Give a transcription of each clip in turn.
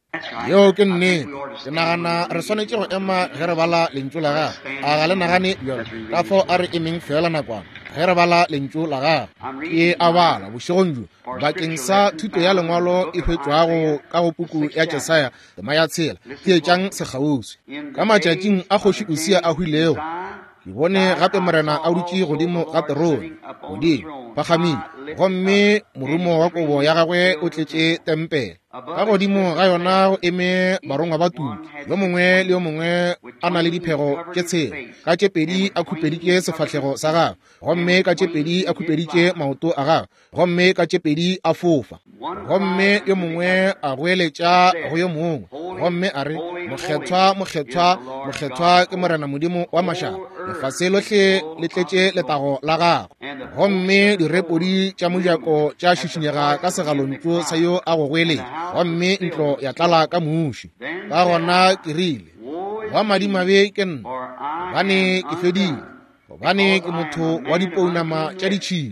yo ke nnete ke nagana re swanetse go ema ge re bala lentšu la gago a ga le nagane bjalo ka fo a re emeng fela nakwana ge re bala lentšu la gago ke a bala bošegong jo bakeng sa thuto ya lengwalo e hwetšwago ka go puku ya Jesaya tema ya tshela ke etšang sekgauswi ka matšatšing a kgoši Usia a hwilego ke bone gape morena a dutše godimo ga terone godimo phagamile gomme morumo wa kobo ya gagwe o tletše tempele ka godimo ga yona go eme barongwa ba tuki yo mongwe le yo mongwe a na le diphego tše tshela ka tše pedi a khupeditše sefahlego sa gagwe gomme ka tše pedi a khupeditše maoto a gagwe gomme ka tše pedi a fofa gomme yo mongwe a goeletša go yo mongwe gomme a re mokgethwa mokgethwa mokgethwa ke morena modimo wa mašaka lefase lohle le tletše letago la gagwe gomme direpodi tša mojako tša šišinyega ka segalontšu sa yo a go goeletša gomme ntlo ya tlala ka muši ka gona ke rile wa madimabe ke nna gobane ke fedile gobane ke motho wa dipounama tša ditšhili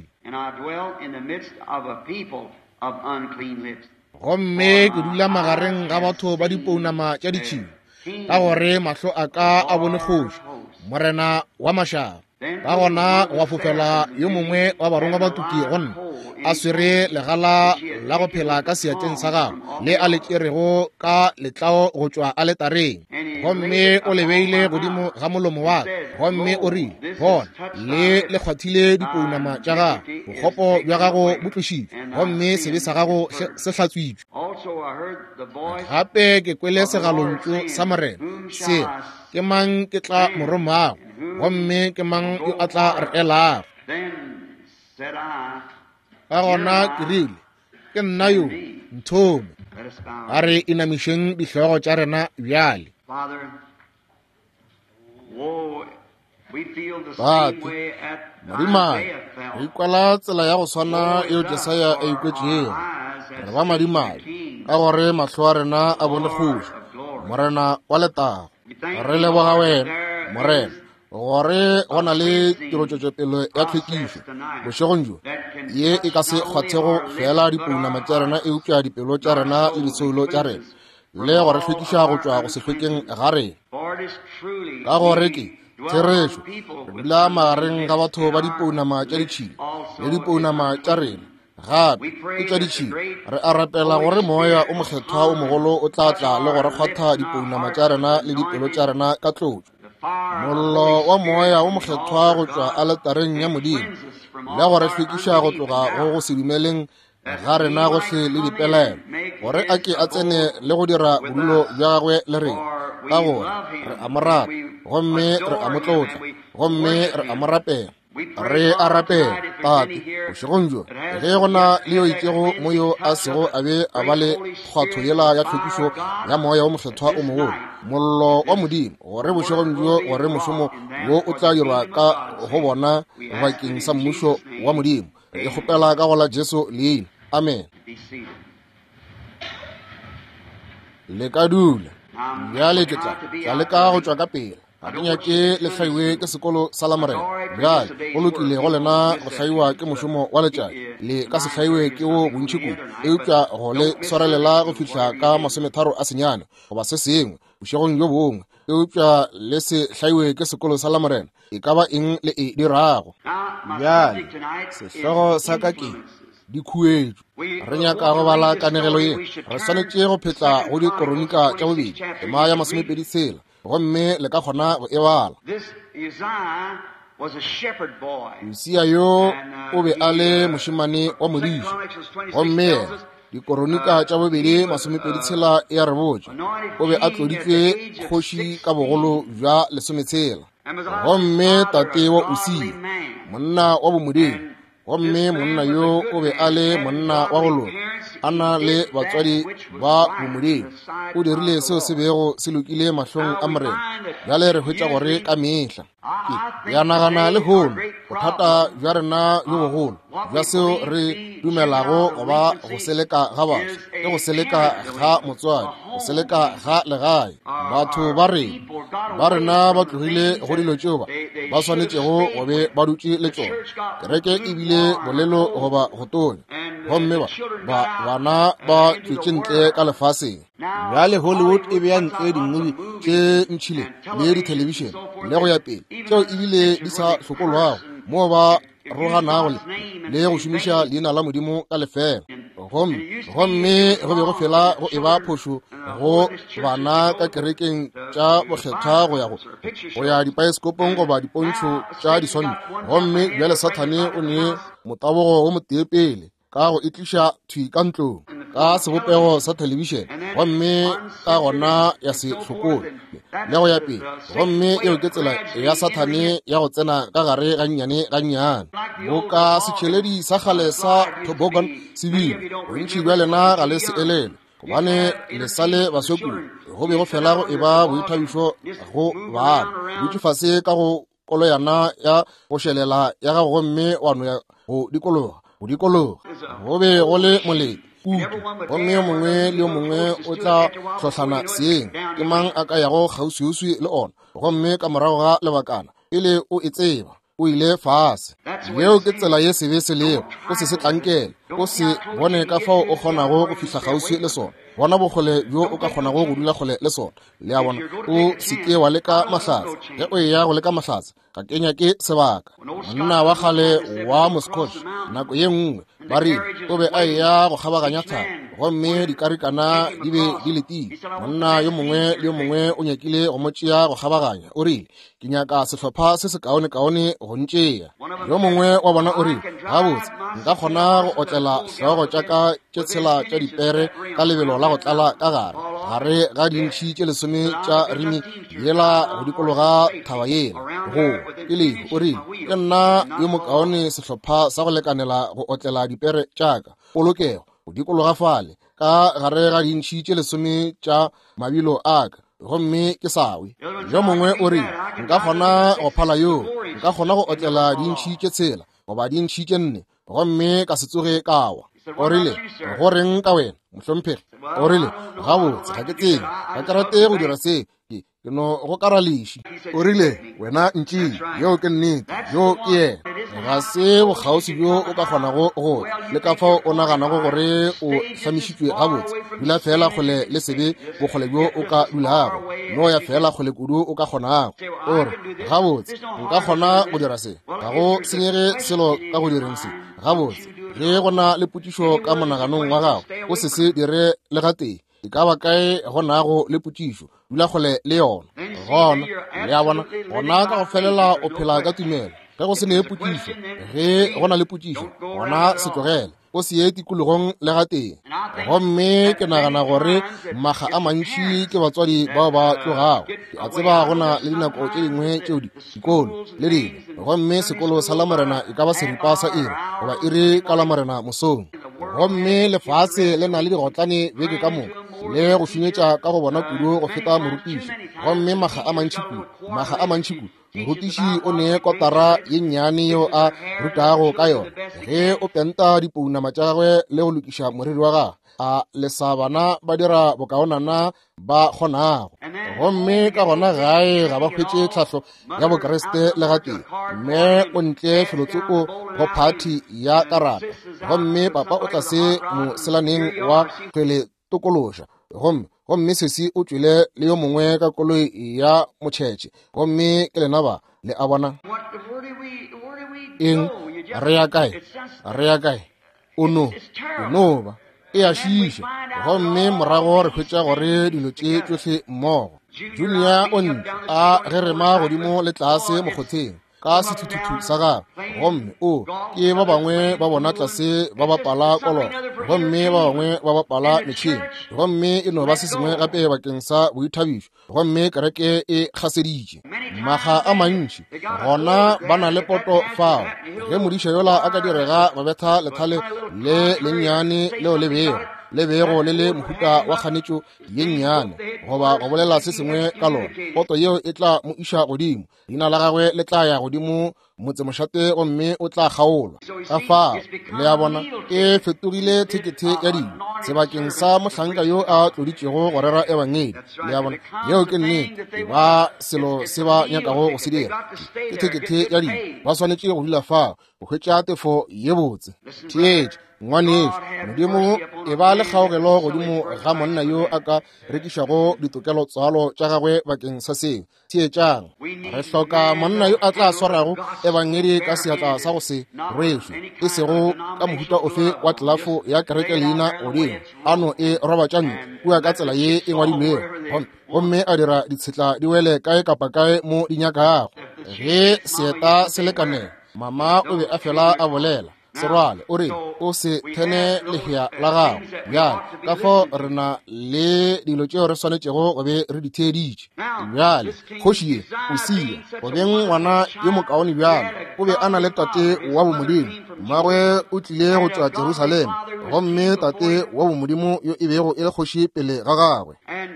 gomme ke dula magareng ga batho ba dipounama tša ditšhili ka gore mahlo a ka a bone kgoši morena wa mašaka ka gona wa fofela yo mongwe wa barongwa ba tuki gonna a swere legala la go phela ka seatleng sa gago le a le tšerego ka letlao go tšwa a letareng gomme o lebeile godimo ga molomo wa gomme o rile bona le kgwathile dipounama tša gago bokgopo bja gago bo tlošitšwe gomme sebe sa gago se hlatswitšwe gape ke kwele segalontšu sa morena se ke mang ke tla moromago gomme ke mang yo a tla re elago ka gona ke rile ke nna yo nthome a re inamišeng dihlogo tša rena bjale bate madimane re ikwala tsela ya go swana eo Jesaya a ikwetšego re ba madimane ka gore mahlo a rena a bone kgoši morena wa letago re leboga wena morena gore go na le tirotšotšopele ya tlhwekišo bošegong jo ye e ka se kgwathego fela dipounama tša rena eupša dipelo tša rena le disoulo tša rena le gore hlwekiša go tšwa go sehlokweng ga rena ka gore ke therešo re dula magareng ga batho ba dipounama tša ditšhili le dipounama tša rena gape ke tša ditšhili re a rapela gore moya o mokgethwa o mogolo o tla tla le gore kgwatha dipounama tša rena le dipelo tša rena ka tlotšo mollo wa moya o mokgethwa go tšwa a letareng ya modimo le gore hlwekiša go tloga go se dumeleng ga rena gohle le dipelaelo gore a ke a tsene le go dira bodulo bja gagwe le rena ka gore re a mo rata gomme re a mo tlotla gomme re a mo rapela re a rapela tate bošegong jo ge go na le yo itšego mo yo a sego a be a ba le kgwatho yela ya tlhwekišo ya moya o mokgethwa o mogolo mollo wa modimo gore bošegong jo gore mošomo wo o tla dirwa ka go bona bakeng sa mmušo wa modimo e kgopela ka go la Jesu leina amen le ka dula bjale ke tla leka go tšwa ka pele ga ke nyake le hlaiwe ke sekolo sa la morena bjale go lokile go lena go hlaiwa ke mošomo wa letšatši le ka se hlaiwe ke wo bontši kudu eupša go le swarelela go fihla ka 30 a senyane goba se sengwe bošegong jo bongwe eupša le se hlaiwe ke sekolo sa la morena e ka ba eng le e dirago bjale sehlogo sa ka ke dikhuetšo re nyaka go bala kanegelo ye re swanetše go phetla go dikoronika tša bobedi tema ya 26 gomme le ka kgona go e bala Usia yo o be a le mošimane wa modiši gomme dikoronika tša bobedi 26 e a re botša o be a tloditšwe kgoši ka bogolo bja 16 gomme tate wa Usia monna wa bomodimo gomme monna yo o be a le monna wa go lona a na le batswadi ba bomodimo o dirile seo se bego se lokile mahlong a morena bjale re hwetša gore ka mehla ya nagana le hono bothata bja rena yo bogolo bja seo re dumelago goba go seleka ga batho le go seleka ga motswadi go seleka ga legae batho ba rena ba tlogile go dilo tšeo ba swanetšego go be ba dutše le tsona kereke ebile bolelo goba go tonya gomme bana ba tšwetše ntle ka lefaseng bjale Hollywood e beya ntle di-movie tše ntšhile le di-television le go ya pele tšeo ebile di sa hlokolwago moo ba roganago le go šomiša leina la Modimo ka lefela. Gomme go be go fela go eba phošo go bana ka kerekeng tša bokgetha go ya dipaesekopong goba dipontšho tša disonne. Gomme bjale Sathane o ne motabogo wo motee pele ka go itliša thwi ka ntlong ka sebopego sa television, gomme ka gona ya se hlokole le go ya pele. Gomme eo ke tsela ya Sathane ya go tsena ka gare gannyane gannyane go ka setšheledi sa kgale sa Toboggan Civil. Bontši bja lena ga le se elele gobane le sale basweu go be go fela go eba boithabišo go bana dutše fase ka go koloyana ya go šelela ya gago, gomme wano ya go dikologa go be go le molete kutu. Gomme yo mongwe le yo mongwe o tla hlohlana seeng ke mang a ka yago kgauswi le ona. Gomme ka morago ga lebakana pele o e tseba o ile fase. Yeo ke tsela ye sebe se leo o se tlankele o se bone ka fao o kgonago go fihla kgauswi le sona. Bona bogole bjo o ka kgonago go dula kgole le sona le ya bona o seke wa leka mahlatse. Ge o ya go leka mahlatse ka kenya ke sebaka. Monna wa kgale wa Moscow nako ye nngwe ba re o be a ya go kgabaganya thaba, gomme dikarikana di be di letile. Monna yo mongwe le yo mongwe o nyakile go mo tšea go kgabaganya, o rile ke nyaka sehlopha se se kaone go ntšea. Yo mongwe wa bona o rile gabotse nka kgona go otlela hlogo tšaka tše tshela tša dipere ka lebelo la go tlala ka gare ga dintšhi tše lesome tša rimi yela go dikologa thaba yela go pele. O rile ke nna yo mokaone sehlopha sa go lekanela go otlela dipere tšaka polokego go dikologa fale ka gare ga dintšhi tše lesome tša mabilo aka, gomme ke sawe. Yo mongwe o rile nka kgona go phala yo, nka kgona go otlela dintšhi tše tshela goba dintšhi tše nne, gomme ka se tsoge kawa. O rile go reng ka wena mohlomphegi? O rile gabotse ga ke tsebe, ga ke rate go dira se ke no go karališi. O rile wena ntši yo ke nnete, yo ke yena, ga se bokgauswi bjo o ka kgonago go le ka fao o naganago gore o hlamišitšwe gabotse. Dula fela kgole le sebe bogole bjo o ka dulago, no ya fela kgole kudu o ka kgonago. Ore gabotse nka kgona go dira se, ga go senyege selo ka go direng se gabotse. Ge go na le potšišo ka monaganong wa gago o se dire le gatee, e ka ba kae go nago le potšišo, dula kgole le yona. Gona le ya bona gona ka go felela o phela ka tumelo. Ge go se ne potšišo, ge go na le potšišo gona se tlogele o se ye tikologong le gatee. Gomme ke nagana gore maga a mantši ke batswadi bao ba tlogago. Ke a tseba go na le dinako tše dingwe tšeo dikolo le dingwe, gomme sekolo sa Lamorena e ka ba seripa sa iri goba iri ka Lamorena mosong. Gomme lefase le na le digotlane beke ka moka le go šunyetša ka go bona kudu go feta morutiši. Gomme maga a mantši kudu morutiši o ne kotara ye nnyane yo a rutago ka yona. Ge o penta dipounama tša gagwe le go lokiša moriri wa gagwe, a lesa bana ba dira bokaonana ba kgonago. Gomme ka gona gae ga ba hwetše tlhahlo ya bokreste le gatee, mme o ntle felotsoko go phati ya karata. Gomme papa o tla se mo selaneng wa kgwele tokološa. Gomme sesi o tšwele le yo mongwe ka koloi ya motšhetše. Gomme ke lena ba le a bona eng re ya kae o no ba e a šiša. Gomme morago re hwetša gore dilo tše tšohle mmogo. Junior o ntle a gerema godimo le tlase mokgotheng ka sethuthuthu sa gagwe. Gomme ke ba bangwe ba bona tlase ba bapala kolota, gomme ba bangwe ba bapala metšheng. Gomme e no ba se sengwe gape bakeng sa boithabišo. Gomme kereke e kgaseditše maga a mantši, gona ba na le poto fao. Ge modiša yola a ka direga ba betha lethale le lennyane leo le bego le mohuta wa kganetšo ye nnyane goba go bolela se sengwe ka lona. Poto yeo e tla mo iša godimo, leina la gagwe le tla ya godimo motsemošate, gomme o tla kgaolwa ka fao. Le ya bona e fetogile thekethe ya dino sebakeng sa mohlanka yo a tloditšego go rera ebangedi. Le ya bona yeo ke nnete, ba selo se ba nyakago go se dira ke thekethe ya dino, ba swanetše go dula fao go hwetša tefo ye botse. Theetše ngwane modimo e ba le kgaogelo godimo ga monna yo a ka rekišago ditokelo tsalo tša gagwe bakeng sa seo theetšang. Re hloka monna yo a tla swarago ebangedi ka seatla sa go se rwešwe, e sego ka mohuta ofe wa tlelafo ya kereke leina godimo ano e robatša ntlo kua ka tsela ye e ngwadilwego, gomme a dira ditshetla di wele kae kapa kae mo di nyakago. Ge seeta se lekanela, mama o be a fela a bolela serwale o re o se thene lehea la gago bjale ka fo re na le dilo tšeo re swanetšego go be re di theeditše. Bjale kgoši ye o sia go beng ngwana yo mokaone bjale o be a na le tate wa bomodimo, mmagwe o tlile go tšwa Jerusalema, gomme tate wa bomodimo yo e bego e le kgoši pele ga gagwe.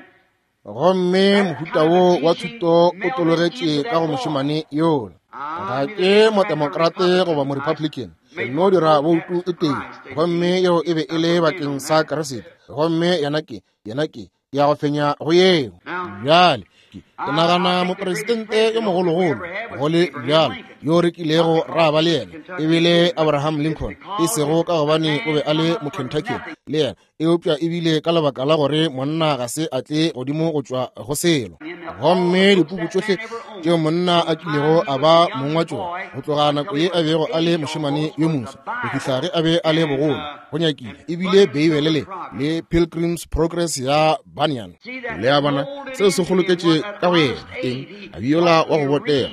Gomme mohuta wo wa thuto o tologetše ka go mošemane yola. Ga ke modemokrate goba mo-republican, no dira boutu e teng, gomme yeo e be e le bakeng sa Keresete, gomme yana ke ya go fenya go yeo. Bjale ke nagana mopresidente yo mogologolo go le bjalo yo rekilego ra ba le yena e bile Abraham Lincoln, e sego ka gobane o be a le mo Kentucky le yena e opša e bile ka lebaka la gore monna ga se a tle godimo go tšwa go selo. Gomme dipuku tšohle tšeo monna a kilego a ba mongwa tšona go tloga nako ye a bego a le mošemane yo moso go fihla ge a be a le bogolo go nyakile, e bile beibelele le Pilgrim's Progress ya Bunyan le ya bana seo se goloketše ka go yena eng a biola wa go botea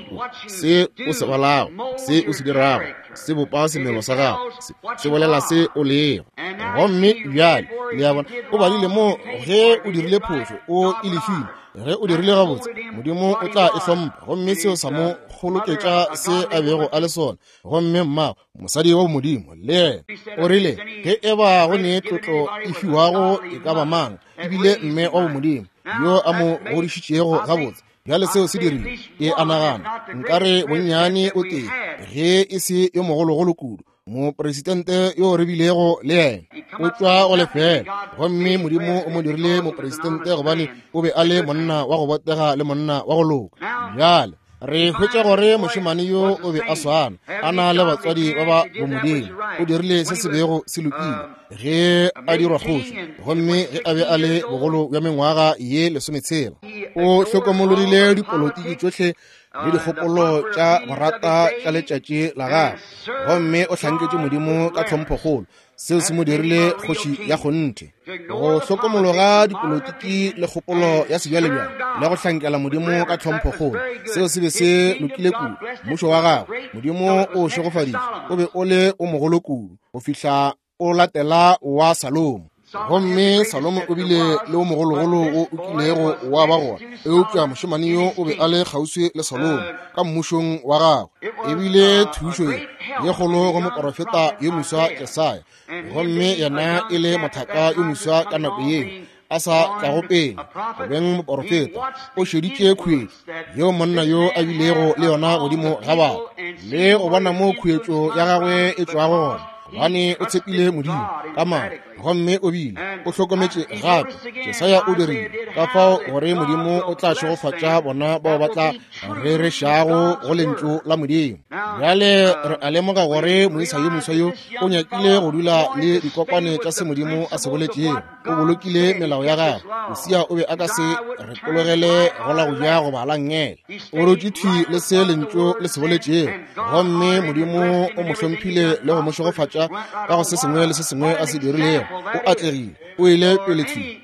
se o se balago, se o se dirago, se bopa semelo sa gago, se bolela se o lego. Gomme bjale le ya bona o badile mo ge o dirile phošo o e lefile, ge o dirile gabotse modimo o tla e hlompha, gomme seo sa mo goloketša se a bego a le sona. Gomme mmago mosadi wa modimo le yena o rile ge e ba go ne tlotlo e fiwago e ka ba mang ebile mme wa bomodimo yo a mo godišitšego gabotse. Bjale seo se dirile e anagana nkare bonnyane o teng ge e se yo mogologolo kudu, mopresidente yo rebilego le yena o tšwa go lefela. Gomme modimo o mo dirile mopresidente gobane o be a le monna wa go botega le monna wa go loka. Bjale re hwetša gore mošemane yo o be a swana a na le batswadi ba ba bomodimo, o dirile se se bego se lokile ge a dirwa kgoši, gomme ge a be a le bogolo bja mengwaga ye 16 o hlokomolodile dipolotiki tšohle le dikgopolo tša borata tša letšatši la gagwe, gomme o hlanketše modimo ka tlhomphokgolo. Seo se mo dirile kgoši ya kgonthe go hlokomologa dipolotiki le kgopolo ya sebjalebjale le go hlankela modimo ka tlhomphokgolo. Seo se be se lokile kudu mmušo wa gagwe, modimo o šegofaditše o be o le o mogolo kudu go fihla o latela wa Salomo. Gomme Salomo o bile le o mogologolo o kilego wa ba gona e upša mošemane yo o be a le kgauswi le Salomo ka mmušong wa gagwe. E bile thušo ye kgolo go moprofeta yo moswa Jesaya, gomme yena e le mothaka yo moswa ka nako yeo a sa tlago pele go beng moprofeta o šeditše khuetšo yo monna yo a bilego le yona godimo ga bao, le go bona mo khuetšo ya gagwe e tšwago gona gobane o tshepile modimo ka maatla, gomme o bile o hlokometše gape. Jesaya o dirile ka fao gore modimo o tla šegofatša bona bao ba tla rerešago go lentšu la modimo. Bjale re a lemoga gore moisa yo moswa yo o nyakile go dula le dikopane tša se modimo a se boletšego, o bolokile melao ya gagwe. Mosia o be a ka se rekologele go la go ja go bala ngele, o rotše thwi le se lentšu le se boletšego, gomme modimo o mo hlomphile le go mo šegofatša ka go se sengwe le se sengwe a se dirilego. O atlegile o ile pele thwi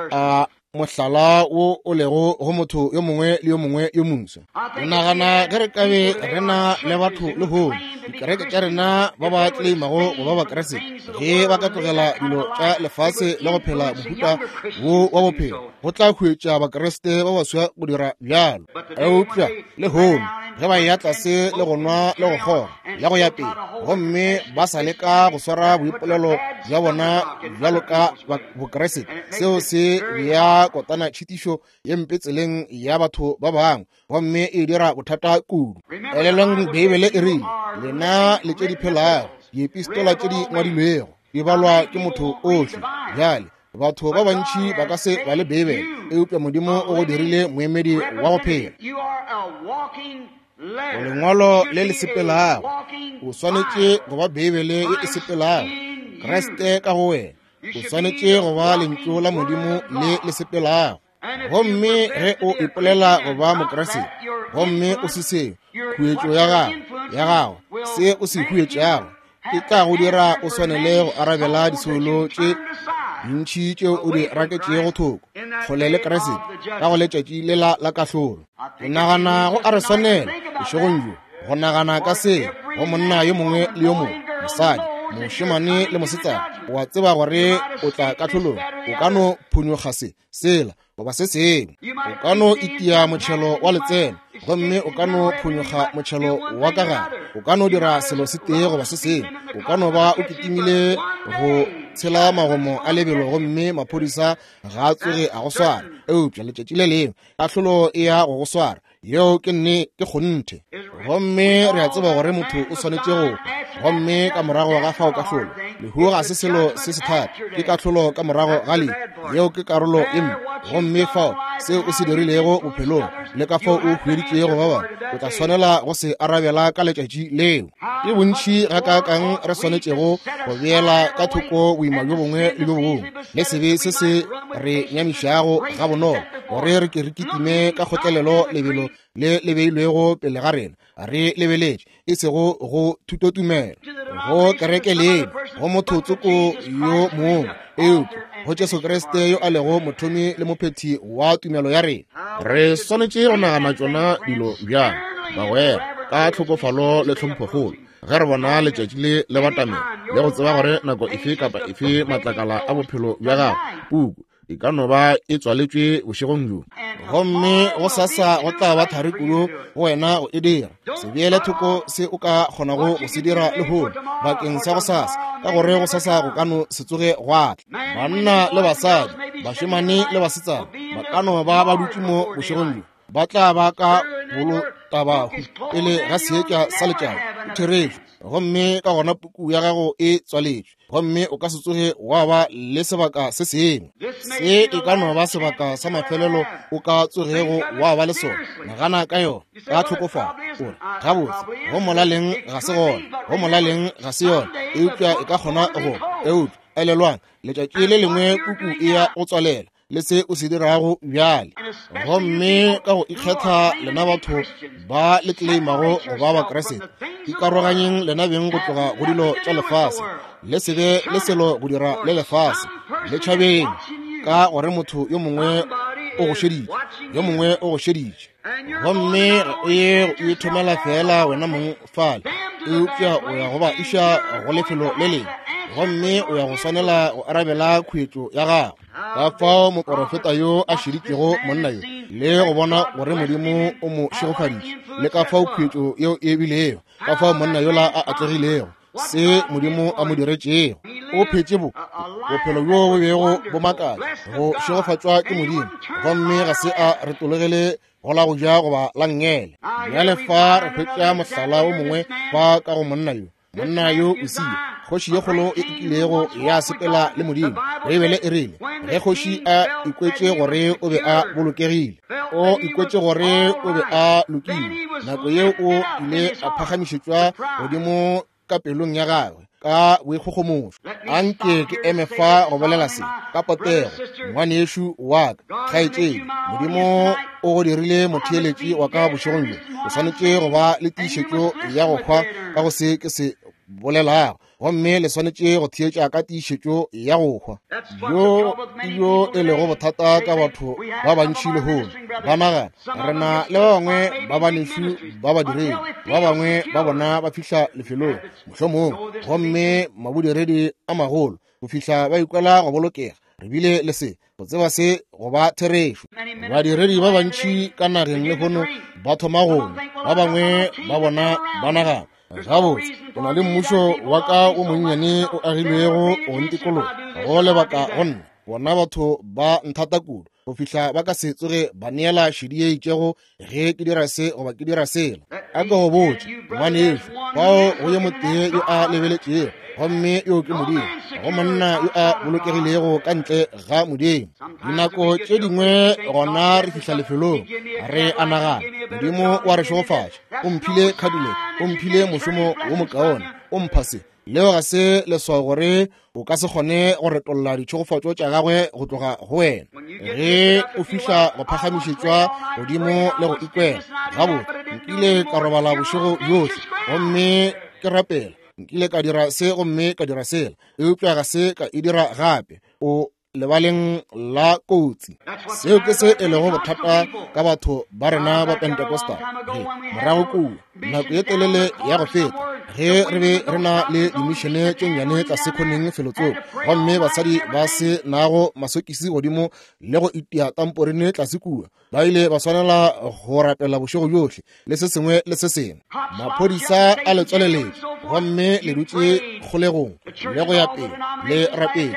a mohlala wo o lego go motho yo mongwe le yo mongwe yo moswa. O nagana ge re kabe re na le batho le hono dikereke tša rena ba ba tleimago go ba bakeresete, ge ba ka tlogela dilo tša lefase le go phela mohuta wo wa bophelo, go tla hwetša bakeresete ba baswa go dira bjalo. Eupša le hono ge ba ya tlase le go nwa le go kgora ya go ya pele, gomme ba sa leka go swara boipolelo bja bona bjalo ka bokeresete. Seo se bea kotana tšhitišo ye mpe tseleng ya batho ba bangwe, gomme e dira bothata kudu. Elelong Bibele e rile lena le tše di phelago, diepistola tše di ngwadilwego di balwa ke motho ohle. Bjale batho ba bantši ba ka se ba le Bibele, e upša modimo o go dirile moemedi wa go phela. O lengwalo le le sepelago, o swanetše go ba Bibele e sepelago. Kreste ka go wena o swanetše go ba lentšu la Modimo le sepelago. Gomme ge o ipolela go ba mokreste, gomme o se se khuetšo ya gago se o se khuetšago e tla go dira o swanele go arabela disolo tše dintšhi tšeo o di raketšego thoko kgole le Kreste ka go letšatši le la kahlolo. Ke nagana go a re swanela bošegong jo go nagana ka se go monna yo mongwe le yo mongwe, mosadi, mošemane le mosetsana. Wa tseba gore o tla kahlolong o ka no phunyoga sela goba se sengwe, o ka no itia motšhelo wa letseno, gomme o ka no phunyoga motšhelo wa ka gare, o ka no dira selo se tee goba se sengwe, o ka no ba o kitimile go tshela magomo a lebelo, gomme maphodisa ga a tsoge a go swara. Eupša letšatši le lengwe kahlolo e ya go swara, yeo ke kgonthe. Gomme re a tseba gore motho o swanetše go, gomme ka morago ga fao kahlolo lehuo ga se selo se se thata, ke kahlolo ka morago ga le yeo ke karolo e mme. Gomme fao se o se dirilego bophelong le ka fao o hweditšego ba bangwe o tla swanela go se arabela ka letšatši leo. Ke bontši ga kakang re swanetšego go beela ka thoko boima jo bongwe le jo bongwe le sebe se se re nyamišago ga bonolo gore re ke re kitime ka kgotlelelo lebelo le le beilwego pele ga rena re lebeletše e sego go thutotumelo go kereke leno go motho tsoko yo mongwe eupša go Jesu Kriste yo a lego mothomi le mophethi wa tumelo ya rena. Re swanetše go nagana tšona dilo bjang bagwera ka tlhokofalo le tlhomphogolo ge re bona letšatši le batamela le go tseba gore nako efe kapa efe matlakala a bophelo bja gago puku e ka no ba e tswaletšwe bošegong jo. Gomme go sasa go tla ba thari kudu go wena go e dira se beele thoko se o ka kgonago go se dira lehono bakeng sa go sasa, ka gore go sasa go ka no se tsoge go atla. Banna le basadi, bašemane le basetsana ba ka no ba dutše mo bošegong jo, ba tla ba ka bolotabahu pele ga seetša sa letšatši theretšwe, gomme ka gona puku ya gago e tswaletšwe, gomme o ka se tsoge wa ba le sebaka se sengwe. Se e ka no ba sebaka sa mafelelo o ka tsogego wa ba le sona. Nagana ka yona ka tlhokofalo ore gabotse go molaleng ga se gona, go molaleng ga se yona, eupša e ka kgona go eupša elelwang letšatši le lengwe puku e ya go tswalela le se o se dirago bjale. Gomme ka go ikgetha lena batho ba le kleimago go ba bakreste ikaroganyeng lena beng go tloga go dilo tša lefase le sebe le selo go dira le lefase le tšhabeng, ka gore motho yo mongwe o go šeditše, yo mongwe o go šeditše. Gomme o ye o ithomela fela wena mong fale eupša o ya go ba iša go lefelo le lengwe, gomme o ya go swanela go arabela khuetšo ya gago. Ka fao moprofeta yo a šeditšego monna yo le go bona gore Modimo o mo šegofaditše, le ka fao khuetšo yeo e bilego, ka fao monna yola a atlegilego se Modimo a mo diretšego. O phetše bophelo bjo bo bego bo makatša go šegofatšwa ke Modimo, gomme ga se a retologele go la go ja goba la ngele. Bjale fa re hwetša mohlala o mongwe fa ka go monna yo o sia kgoši ye kgolo e ikilego ya sepela le Modimo. Bibele e rile ge kgoši a ikwetše gore o be a bolokegile, o ikwetše gore o be a lokile, nako yeo o ile a phagamišetšwa godimo ka pelong ya gagwe ka boikgogomošo. Anke ke eme fa go bolela se ka potego, ngwane yešo wa ka kgaetšedi, Modimo o go dirile motheeletši wa ka bošegong jo, o swanetše go ba le tiišetšo ya go hwa ka go se ke se bolelago, gomme le swanetše go theetša ka tiišetšo ya go hwa. Yo e lego bothata ka batho ba bantši lehono ba nagana rena le ba bangwe ba banešo ba badiredi, ba bangwe ba bona ba fihla lefelong mohlomong, gomme mabodiredi a magolo go fihla ba ikwela go bolokega. Re bile le se go tseba se go ba therešo. Badiredi ba bantši ka nageng lehono ba thoma gona, ba bangwe ba bona ba nagana gabotse ke na le mmušo wa ka o monnyane o agilwego go ntikologa go lebaka gonne bona batho ba nthata kudu go fihla ba ka se tsoge ba neela šedi ye itšego ge ke dira se goba ke dira sela. A ka go botse ngwane yešo fao go ye motee yo a lebeletšego, gomme yo ke Modimo, go monna yo a bolokegilego ka ntle ga Modimo. Dinako tše dingwe gona re fihla lefelong re a nagana Modimo wa re šegofatša, o mphile kgadile, o mphile mošomo wo mokaone, o mphase leo ga se leswao gore o ka se kgone go retolola ditšhogofatšo tša gagwe go tloga go wena. Ge o fihla go phagamišetšwa godimo le go ikwela gabotse, nkile ka robala bošego bjohle gomme ke rapela, nkile ka dira se gomme ka dira sela, eupša ga se ka e dira gape, o lebaleng la kotsi. Seo ke se e lego bothata ka batho ba rena ba Pentecostal. Morago kudu nako ye telele ya go feta, ge re be re na le dimišene tše nnyane tša sekgoneng felotsong, gomme basadi ba se nago masokisi godimo le go itia tamporene tlase kua, ba ile ba swanela go rapela bošego bjohle le se sengwe le se sengwe. Maphodisa a le tswaleletše gomme le dutše kgolegong le go ya pele le rapeng.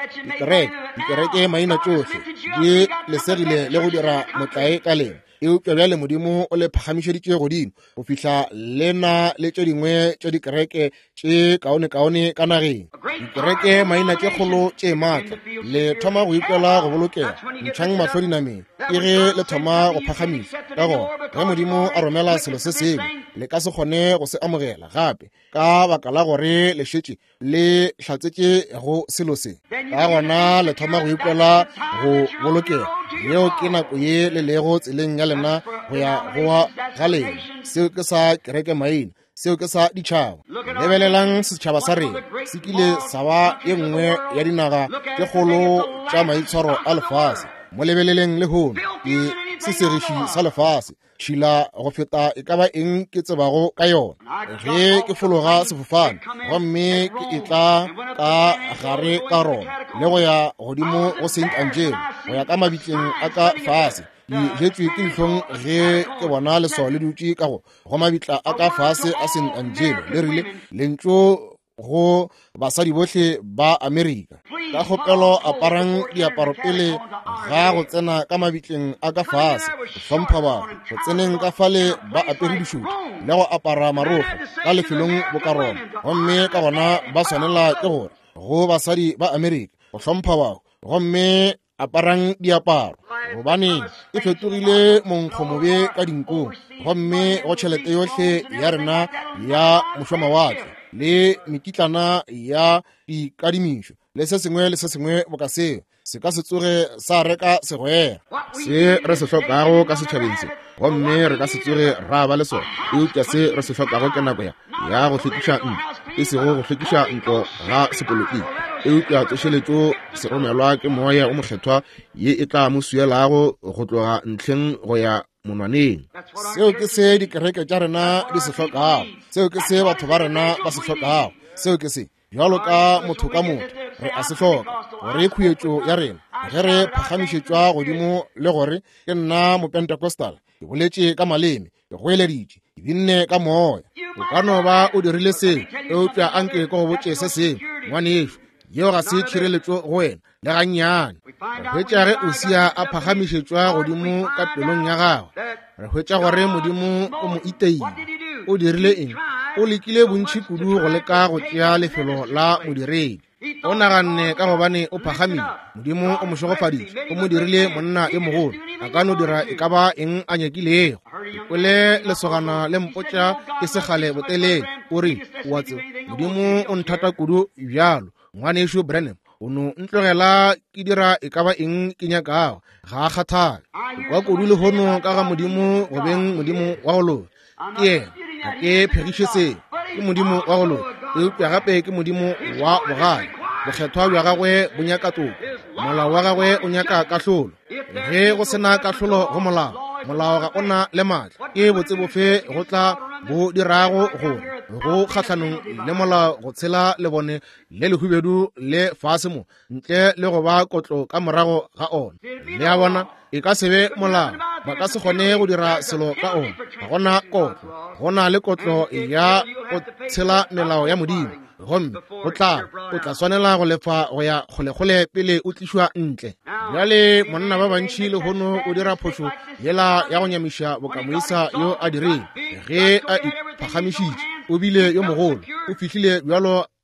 Dikereke maina tšohle di lesegile le go dira motlae ka lena, eupša bjale Modimo o le phagamišeditše godimo go fihla lena le tše dingwe tše dikereke tše kaone ka nageng. Dikereke maina tše kgolo tše maatla le thoma go ikwela go bolokega ntšhang mahlo dinameng, e ge le thoma go phagamiša ka gona ge Modimo a romela selo se sengwe le ka se kgone go se amogela gape ka baka la gore le šetše le hlatsetše go selo se, ka gona le thoma go ikwela go bolokega. Yeo ke nako ye le lego tseleng ya lena go ya goa ga lena. Seo ke sa kereke maina, seo ke sa ditšhaba. Lebelelang setšhaba sa rena se kile sa ba ye nngwe ya dinaga tše kgolo tša maitshwaro a lefase. Mo lebeleleng le hono ke sesegiši sa lefase, tšhila go feta e ka ba eng ke tsebago ka yona. Ge ke fologa sefofane gomme ke etla ka gare ka rona le go ya godimo go St. Angelo, go ya ka mabitleng a ka fase, di jetswe ke dihlong ge ke bona leswao le dutše ka go mabitla a ka fase a St. Angelo le rile lentšo go basadi bohle ba Amerika. Ka kgopelo aparang diaparo pele ga go tsena ka mabitleng a ka fase, go hlompha batho, go tseneng ka fale ba apere dišuta le go apara marogo ka lefelong bo ka rona, gomme ka gona ba swanela ke gore go basadi ba Amerika go hlompha batho gomme aparang diaparo, gobaneng e fetogile monkgomobe ka dinkong, gomme go tšhelete yohle ya rena ya mošomawatle le mekitlana ya dikadimišo le se sengwe bo ka seo se ka se tsoge sa reka segwera se re se hlokago ka setšhabeng se, gomme re ka se tsoge ra ba le sona. Eupša se re se hlokago ke nako ya go hlwekiša ntlo, e sego go hlwekiša ntlo ga sepolotiki. Eupša tsošeletšo se romelwa ke moya o mokgethwa ye e tla mo suelago go tloga ntlheng go ya monwaneng. Seo ke se dikereke tša rena di se hlokago, seo ke se batho ba rena ba se hlokago, seo ke se bjalo ka motho ka motho re a se hloka gore khuetšo ya rena ge re phagamišetšwa godimo le gore ke nna mo Pentecostal ke boletše ka maleme, ke goeleditše, ke binne ka moya. O ka no ba o dirile seo, eupša anke ko go botše se sengwe ngwanešo, yeo ga se tšhireletšo go wena le gannyane. Re hwetša ge o sia a phagamišetšwa godimo ka pelong ya gagwe, re hwetša gore Modimo o mo iteile. O dirile eng? O lekile bontši kudu go leka go tšea lefelo la modiredi. O naganne ka gobane o phagamile, Modimo o mo šogofaditše, o mo dirile monna e mogolo, a ka no dira e ka ba eng a nyakilego. Kwele lesogana le mpotša ke segale botelele o reng wa tseba Modimo o nthata kudu bjalo ngwanešo Branham, o no ntlogela ke dira e ka ba eng ke nyakago, ga a kgathale. Kwa kudu le hono ka ga Modimo go beng Modimo wa go lola ke yena, ga ke phegiše seo, ke Modimo wa go lola. Eupša gape ke Modimo wa bogale, bokgethwa bja gagwe bo nyaka toko, molao wa gagwe o nyaka kahlolo. Ge go sena kahlolo go molao, molao ga ona le maatla, ke botsebofe go tla bo dirago gore go kgatlhanong le molao go tshela le bone le lehubedu le fase mo ntle le go ba kotlo ka morago ga ona. Le ya bona e ka sebe molao, ba ka se kgone go dira selo ka ona, ga gona kotlo, gona le kotlo ya go tshela melao ya Modimo. Gomme o tla swanela go lefa go ya kgolekgole pele o tlišwa ntle. Bjale monna ba bantši le hono o dira phošo yela ya go nyamiša bokamoisa yo a direng ge a iphagamišitše, o bile yo mogolo, o fihlile bjalo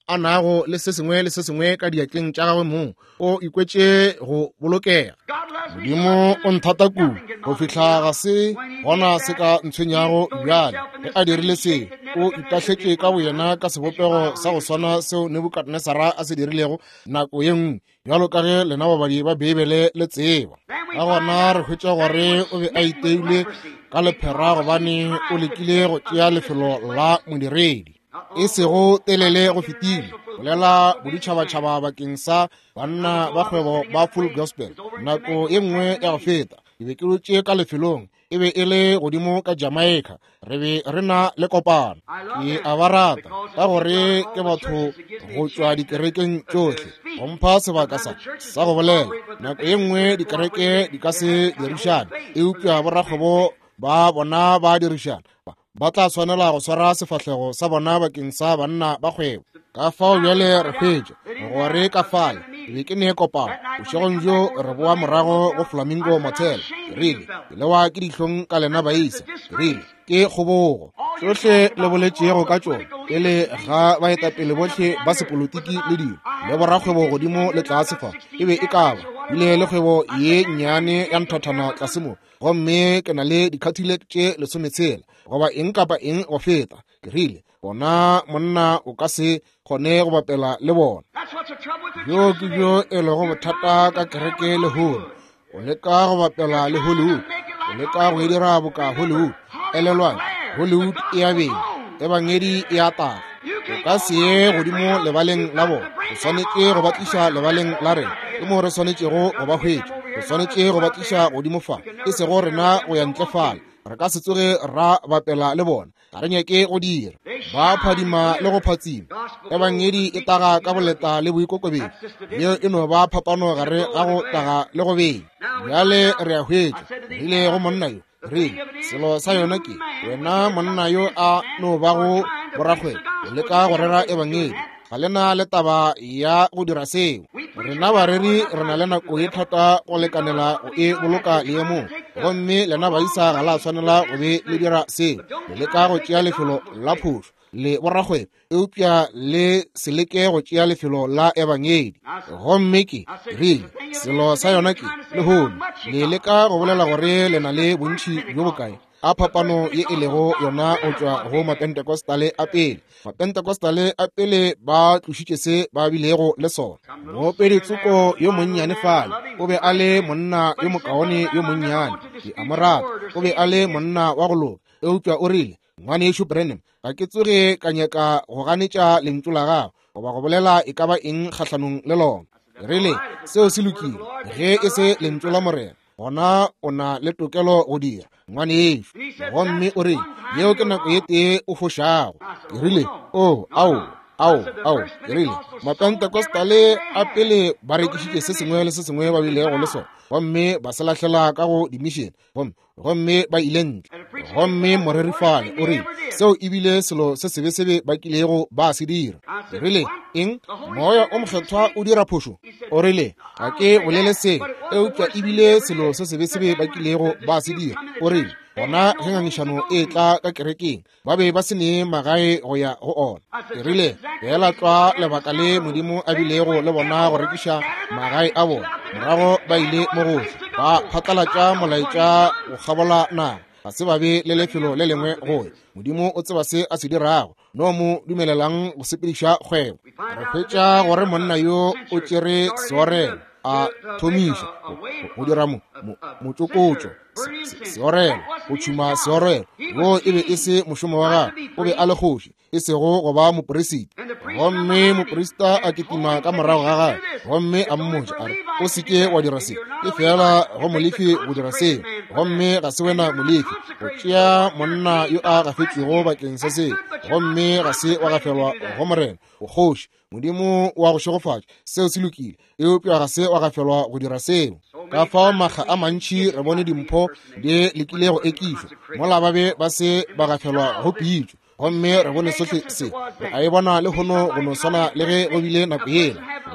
a nago le se sengwe ka diatleng tša gagwe mo o ikwetše go bolokega. Modimo o nthata kudu go fihla ga se gona se ka ntshwenyago bjale ge a dirile se o itahletse ka boyena ka sebopego sa go swana seo Nebukadnesara a se dirilego nako ye nngwe bjalo ka ge lena babadi ba Bibele le tseba. Ka gona re hwetša gore o be a iteile ka lephera gobane o lekile go tšea lefelo la modiredi e sego telele go fetile bolela boditšhabatšhaba bakeng sa banna ba kgwebo ba Full Gospel. Nako ye nngwe ya go feta ke be ke dutše ka lefelong e be e le godimo ka Jamaica, re be re na le kopano. Ke a ba rata ka gore ke batho go tšwa dikerekeng tšohle go mpha sebaka sa go bolela. Nako ye nngwe dikereke di ka se dirišane e upša borakgwebo ba bona ba dirišana ba tla swanela go swara sefahlego sa bona bakeng sa banna ba kgwebo. Ka fao bjale re hwetša gore ka fale be ke ne kopano bošegong jo re boa morago go Flamingo Motel. Rile ke lewa ke dihlong ka lena baisa. Rile ke kgobogo tsohle le boletšego ka tšone pele ga baetapele bohle ba sepolotiki le dilo le borakgwebo godimo le tlasefa e be e ka ba bile le kgwebo ye nnyane ya nthathana tlase mo gomme ke na le dikhathile tše 16 goba eng kapa eng go feta. Ke rile bona monna o ka se kgone go bapela le bona. Yo ke jo e lego bothata ka kereke le holo o leka go bapela le Hollywood, o leka go dira boka Hollywood elelwane Hollywood e a beng e bangedi e a taga. O ka se ye godimo lebaleng la bona, o swanetše go batliša lebaleng la rena e mo re swanetšego go ba hwetša. O swanetše go batliša godimo fa e sego rena go ya ntlefala. Re ka se tsoge ra bapela le bona ga re nyake go dira ba phadima le go phatsima e bangedi e taga ka boleta le boikokobedi yeo e no ba phapano gare ga go taga le go beng. Bjale re a hwetša rile go monna yo re selo sa yona ke wena monna yo a no ba go borakgwebo o leka go rera e bangedi ga lena le taba ya go dira seo. Rena bareri re na le nako e thata go lekanela go e boloka le ye mong gomme lena baisa ga la tshwanela go be le dira seo le leka go tšea lefelo la phošo le borakgwebo eupša le seleke go tšea lefelo la ebangedi. Gomme ke rile selo sa yona ke lehono le leka go bolela gore le na le bontši jo bokae a phapano ye e lego yona go tšwa go mapentekostale a pele. Mapentekostale a pele ba tlošitše se ba bilego le sona. Moopeditsoko yo monnyane fale o be a le monna yo mokaone yo monnyane ke a morata o be a le monna wa go loka eupša o rile ngwane yešo Branham ga ke tsoge ka nyaka go ganetša lentšu la gago goba go bolela e ka ba eng kgahlanong le lona. Rile seo se lokile ge e se lentšu la morena gona o na le tokelo go dira ngwane yešo. Gomme o re yeo ke nako ye tee o fošago. Ke rile ao ke rile mapentekostale a pele ba rekišitše se sengwe le se sengwe ba bilego le sona gomme ba se lahlela ka go dimission gomme ba ile ntle. Gomme morerifale o re seo ebile selo se sebesebe ba kilego ba se dira. Ke rile eng moya o mokgethwa o dira phošo? O rile ga ke bolele se eupša ebile selo se sebesebe ba kilego ba se dira. O rile gona ge ngangišano e tla ka kerekeng ba be ba se ne magae go ya go ona. Ke rile fela tlwa lebaka le Modimo a bilego le bona go rekiša magae a bona morago ba ile mo gohle ba phatlalatša molaetša go gabola naga ga se ba be le lefelo le lengwe goya. Modimo o tseba se a se dirago no mo dumelelang go sepediša kgwebo. Re hwetša gore monna yo o tšere seorelo a thomiša go dira motsokotso seorelo go tšhuma seorelo wo e be e se mošomo wa gagwe o be a le kgoši e sego go ba moporesiti. Gomme moporista a ketima ka morago ga gagwe gomme a mmotša a re o seke wa dira se e fela go molefi go dira seo gomme ga se wena molefi go tšea monna yo a gafetšwego bakeng se seo gomme ga se wa gafelwa go morena go kgoši. Modimo wa go šegofatša seo se lokile eupša ga se wa gafelwa go dira seo. Ka fao makga a mantši re bone dimpho di lekile go ekišwa mola ba be ba se ba gafelwa go pitšo gomme re bone sohle se re a e bona le gono go no swana le ge go bile nako yela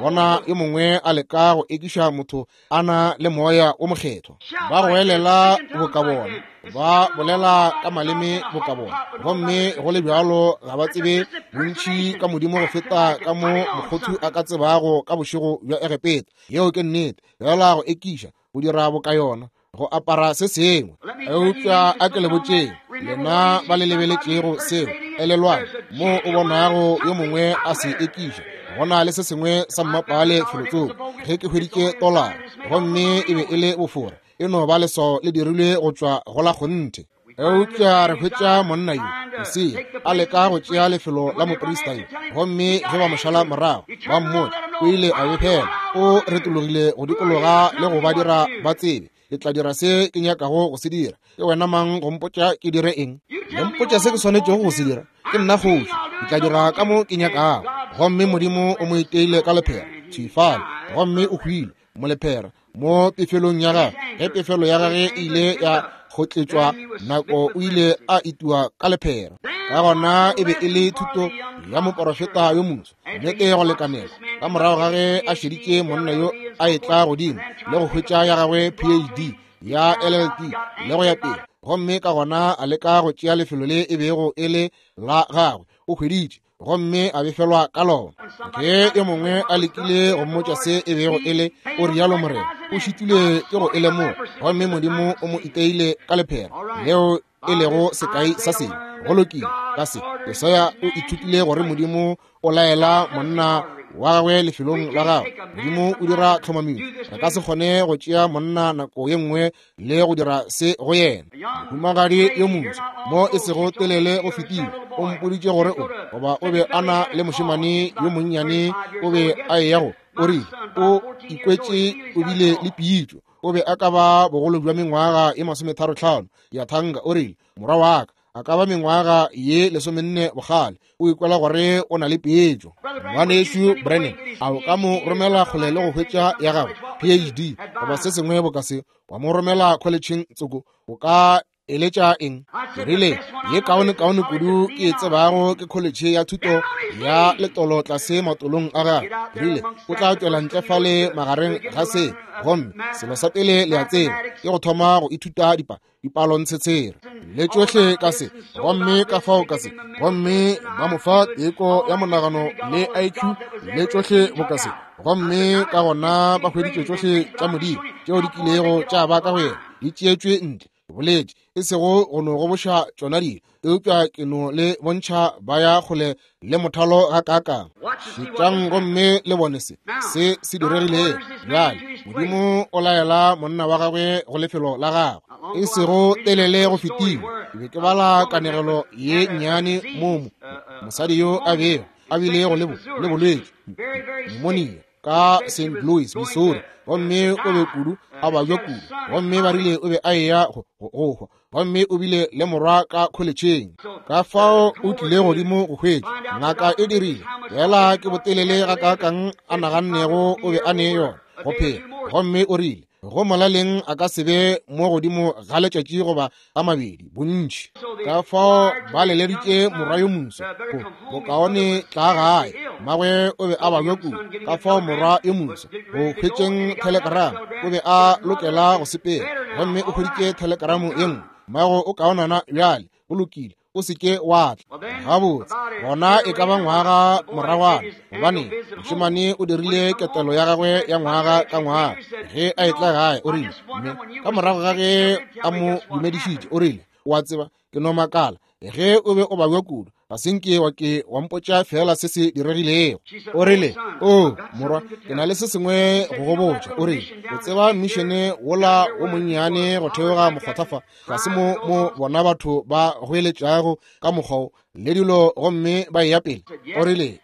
bona yo mongwe a leka go ekiša motho ana le moya o mokgetho, ba go elela boka bona, ba bolela ka maleme boka bona, gomme go le bjalo ga ba tsebe bontši ka modimo go feta ka mo mokgothu a ka tsebago ka bošego bja Egepeta. Yeo ke nnete, bjala go ekiša go dira boka yona, go apara se sengwe. Eupša a ke le botšeng, lena ba le lebeletšego seo elelwane mo o bonago yo mongwe a se ekiša. Gona le se sengwe sa mmapale filotsong, ge ke hweditše $, gomme e be e le bofora, e no ba leso le dirilwe go tšwa go la kgonthe. Eupša re hwetša monna yo Mosia a leka go tšea lefelo la moporista yo, gomme ge ba mošala morago ba mmotša, o ile a befela o retologile go dikologa le go ba dira ba tsebe, ke tla dira se ke nyakago go se dira. Ke wena mang go mpotša ke dire eng? Le mpotša se ke swanetšego go se dira, ke nna kgoši, ke tla dira ka mo ke nyakago. Gomme modimo o mo iteile ka lephera tšhifale, gomme o hwile mo lephera mo pefelong ya gage. Ge pefelo ya gage ile ya kgotletšwa nako, o ile a itua ka lephera. Ka gona e be e le thuto ya moporofeta yo moso, nnete go lekanela. Ka morago gage a šeditše monna yo a etla godimo le go hwetša ya gagwe PhD ya LLD le go ya pele, gomme ka gona a leka go tšea lefelo le e bego e le la gagwe. O hweditše gomme a befelwa ka lona. Ge yo mongwe a lekile go mmotša se e bego e le, o rialo morena, o šitile ke go ele mo, gomme modimo o mo iteile ka lephera leo e lego sekai sa sengwe. Go lokile ka se, Yesaya o ithutile gore modimo o laela monna wa gagwe lefelong la gagwe. Modimo o dira tlhomamiso, re ka se kgone go tšea monna nako ye nngwe le go dira se go yena. Mohumagadi yo moso mo e sego telele go fetile o mpoditše gore goba o be ana le mošemane yo monnyane, o be a eyago, o rile o ikwetše o bile le piitšo, o be a ka ba bogolo bja mengwaga ye 35 ya thanga. O rile morwa wa ka a ka ba mengwaga ye 14 bogale, o ikwela gore o na le peetšo. Ngwanešu Brennan a o ka mo romela kgole le go hwetša ya gagwe PhD goba se sengwe bo ka se, wa mo romela kholetšheng tsoko, o ka eletša eng? Ke rile ye kaone kudu ke e tsebago ke kholetšhe ya thuto ya letolo tlase matolong a gagwe. Ke rile o tla tšwela ntlefale magareng ga se, gomme selo sa pele le a tseba ke go thoma go ithuta dipalontshetsere le tšohle ka se, gomme ka fao ka se, gomme ba mo fa teko ya monagano le IQ le tšohle bo ka se, gomme ka gona ba hweditše tšohle tša modimo tšeo di kilego tša ba ka go yena di tšeetšwe ntle. Boletše e sego go no go boša tšona dilo, eupša ke no le bontšha ba ya kgole le mothalo ga kakang. Šitšang gomme le bone se diregile bjale. Modimo o laela monna wa gagwe go lefelo la gagwe, e sego telele go fetile. Ke be ke bala kanegelo ye nnyane mo mosadi yo a bile go le bolwetše pneumonia ka St. Louis, Missouri, gomme o be kudu a bajwa kudu, gomme ba rile o be a eya go hwa, gomme o bile le morwa ka kholetšheng. Ka fao o tlile godimo go hwetša ngaka e dirile, fela ke botelele ga kakang a nagannego o be a ne yona go phela, gomme o rile go molaleng a ka sebe mo godimo ga letšatši goba a mabedi bontši. Ka fao ba leleditše morwa yo moso go kaone tla gae, mmagwe o be a bajwa kudu. Ka fao morwa yo moso go hwetšeng telegramo o be a lokela go sepela, gomme o hweditše telegramo ye nngwe. Mmago o kaonana bjale o lokile, o seke wa tla gabotse. Gona e ka ba ngwaga moragwana, gobane mošemane o dirile ketelo ya gagwe ya ngwaga ka ngwaga. Ge a etla gae o rile, mme ka morago ga ge a mo dumedišitše o rile, wa tseba ke no makala, ge o be o bajwa kudu ga senke wa mpotša fela se se diregilego. O rile morwa, ke na le se sengwe go go botša. O rile o tseba mmišene wola wo monnyane go theoga mokgothafa ga se mo bona batho ba hweletšago ka mokgwao le dilo gomme ba eya pele? O rile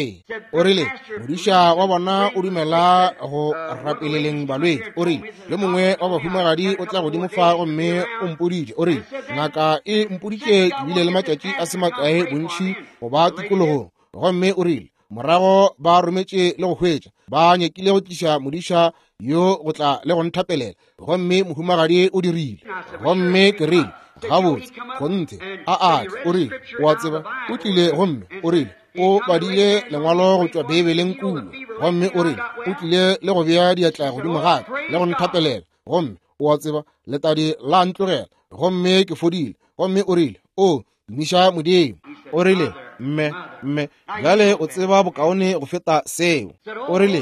o rile modiša wa bona o dumela go rapeleleng balwetši. O rile yo mongwe wa bahumagadi o tla godimo fa gomme o mpoditše. O rile ngaka e mpoditše ke bile le matšatši a se makae bontši go ba tikologong, gomme o rile morago ba rometše le go hwetša ba nyekile go tliša modiša yo go tla le go nthapelela, gomme mohumagadi o dirile. Gomme ke rile gabotse go nthe a atle. O rile wa tseba o tlile, gomme o rile o badile lengwalo go tšwa Bibeleng kudu, gomme o rile o tlile le go bea diatla godimo gaka le go nthapelela, gomme o a tseba letadi la ntlogela, gomme ke fodile, gomme o rile o miša Modimo. O rile mme bjale o tseba bokaone go feta seo. O rile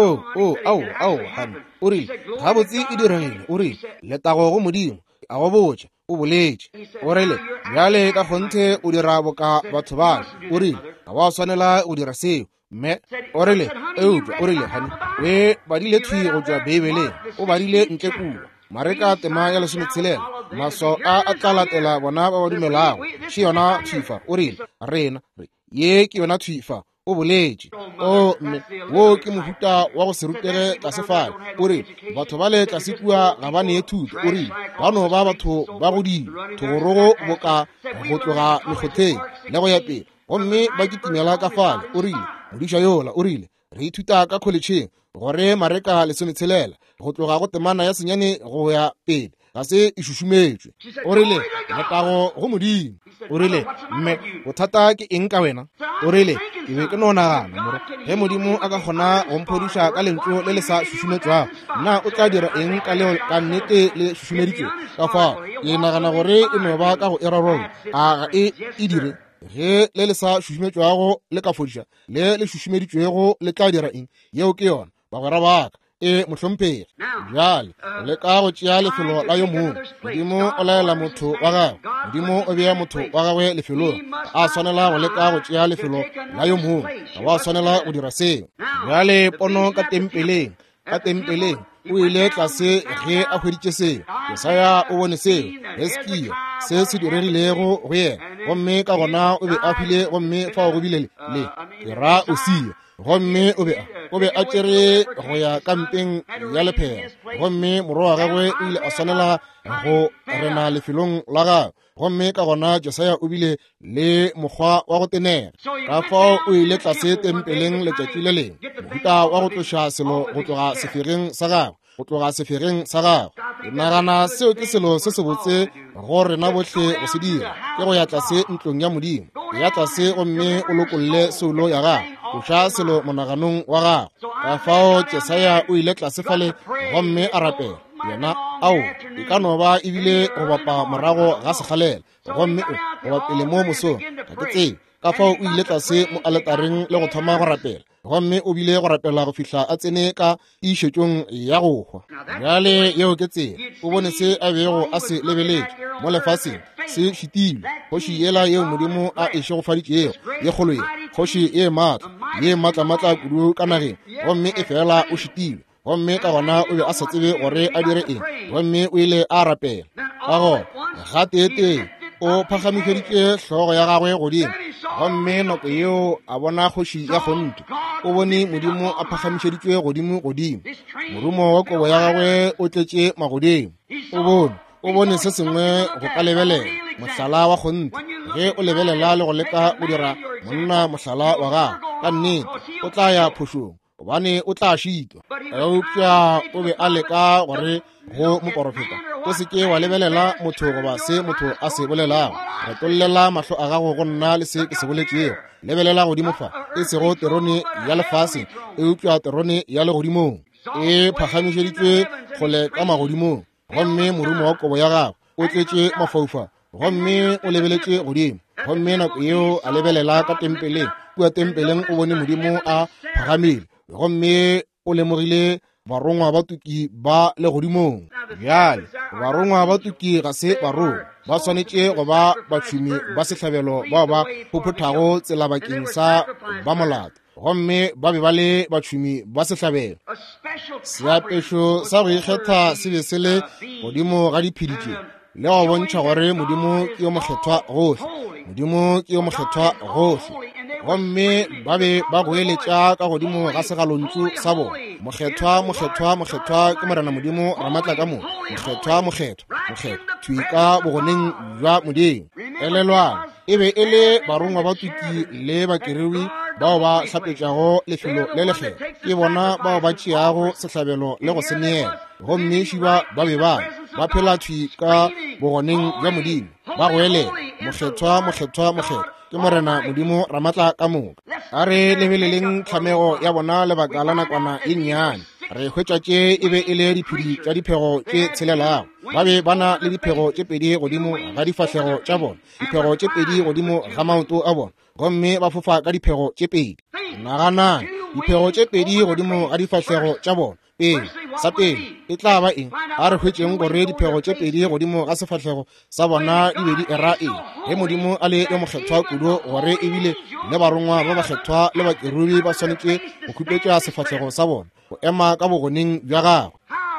au hane. O rile gabotse e diregile. O rile letago go Modimo a go botša o boletše. O rile bjale ka kgonthe o dira boka batho bale. O rile ga wa swanela o dira seo. Mme o rile eupša. O rile hane we badile thwi go tšwa Bibeleng, o badile ntle kudu. Mareka tema ya lesometshela maso a tla latela bona ba ba dumelago še yona thwifa. O rile rena ye ke yona thwifa o boletše. O mme wo ke mohuta wa go se rutege ka sefane. O rile batho ba le tlase kua ga ba nee thuto. O rile ba no ba batho ba godimo thogorogo boka go tloga mekgotheng le go ya pele, gomme ba kitimela ka fale. O rile modiša yola o rile re ithuta ka kholetšheng gore mareka lesometshela go tloga go temana ya senyane go ya pele ga se e šušumetšwe. O rile letago go Modimo. O rile mme bothata ke eng ka wena? O rile ke be ke no nagana more ge Modimo a ka kgona go mphodiša ka lentso le le sa šušumetšwago, nna o tla dira eng ka leo ka nnete le šušumeditšwe ka fao? Ke nagana gore e no ba ka go erarolo a ga e dire ge le le sa šušumetšwago le ka fodiša le le šušumeditšwego le tla dira eng? Yeo ke yona bagwera baka mohlomphegi. Bjale le ka go tšea lefelo la yo mongwe, Modimo o laela motho wa gagwe, Modimo o bea motho wa gagwe lefelong, a swanela go leka go tšea lefelo la yo mongwe, ga wa swanela go dira seo. Bjale pono ka tempeleng o ile tlase ge a hweditše seo. Yesaya o bone seo Heskia se se diregilego go yena, gomme ka gona o be a hwile, gomme fa go bile le ra Osia, gomme o be a tšere go ya kampeng ya lephera, gomme morwa wa gagwe o ile a swanela go rena lefelong la gagwe, gomme ka gona Josaya o bile le mokgwa wa go tenega. Ka fao o ile tlase tempeleng letšatši le lengwe, mohuta wa go tloša selo go tloga sefereng sa gagwe. Ke nagana seo ke selo se se botse go rena bohle go se dira, ke go ya tlase ntlong ya Modimo, go ya tlase gomme o lokolle seulo ya gagwe, go ša selo monaganong wa gagwe. Ka fao Jesaya o ile tlase fale, gomme a rapela yena ao e ka no ba ebile go bapa morago ga segalela, gomme go bapele mo mosong ga ke tsebe. Ka fao o ile tlase mo aletareng le go thoma go rapela, gomme o bile go rapela go fihla a tsene ka išetšong ya go hwa. Bjale yeo ke tsela o bone se a bego a se lebeletše mo lefaseng se šitilwe. Kgoši yela yeo Modimo a e šegofaditšego ye kgolo ye, kgoši ye maatla kudu ka nageng, gomme e fela o šitilwe, gomme ka gona o be a sa tsebe gore a dire eng, gomme o ile a rapela. Ka gona ga tee o phagamifeditše hlogo ya gagwe godimo, gomme nako yeo a bona kgoši ya kgonte, o bone Modimo a phagamišeditšwe godimo. Morumo wa kobo ya gagwe o tletše magodimo. O bone se sengwe go ka lebelela mohlala wa kgonte. Ge o lebelela le go leka go dira monna mohlala wa gagwe, ka nnete o tla ya phošong, gobane o tla šitwa. Eupša o be a leka gore go moporofeta o se ke wa lebelela motho goba se motho a se bolelago, retollela mahlo a gago go nna le se ke se boletšego. Lebelela godimo fa, e sego terone ya lefase, eupša terone ya legodimong e phagamišeditšwe kgole ka magodimong, gomme morumo wa kobo ya gago o tletše mafaufa, gomme o lebeletše godimo. Gomme nako yeo a lebelela ka tempeleng, kua tempeleng o bone Modimo a phagamile, gomme o lemogile barongwa ba tuki ba legodimong. Bjale barongwa ba tuki ga se barong, ba swanetše go ba batšhomi ba sehlabelo bao ba phopothago tsela bakeng sa ba molato, gomme ba be ba le batšhomi ba sehlabelo. Seapešo sa go ikgetha se be se le godimo ga dipheditše le go bontšha gore Modimo ke yo mokgethwa gohle, gomme ba be ba goeletša ka godimo ga segalontšu sa bona. Mokgethwa ke morena Modimo ramatla ka mo, mokgethwa thwi ka bogoneng jwa Modimo. Elelwana e be e le barongwa ba tuki le bakerewi bao ba hlapetšago lefelo le lekgetho, ke bona bao ba tšeago sehlabelo le go se neela, gomme šiba ba be ba phela thwi ka bogoneng jwa Modimo, ba goelela mokgethwa ke ke morena modimo Ramatla ka moka. A re lebeleleng tlhamego ya bona lebaka la nakwana e nnyane. Re hwetša tše e be e le diphedi tša diphego tše tshelelago. Ba be bana le diphego tše pedi godimo ga difahlego tša bona, diphego tše pedi godimo ga maoto a bona, gomme ba fofa ka diphego tše pedi. Nagana diphego tše pedi godimo ga difahlego tša bona. Sa pele e tla ba eng? A re hwetšeng gore diphego tše pedi godimo ga sefahlego sa bona di be di era eng? Ge modimo a le yo mokgethwa kudu gore ebile le barongwa ba bakgethwa le bakerubi ba swanetše go khupetša sefahlego sa bona go ema ka bogoneng bja gagwe.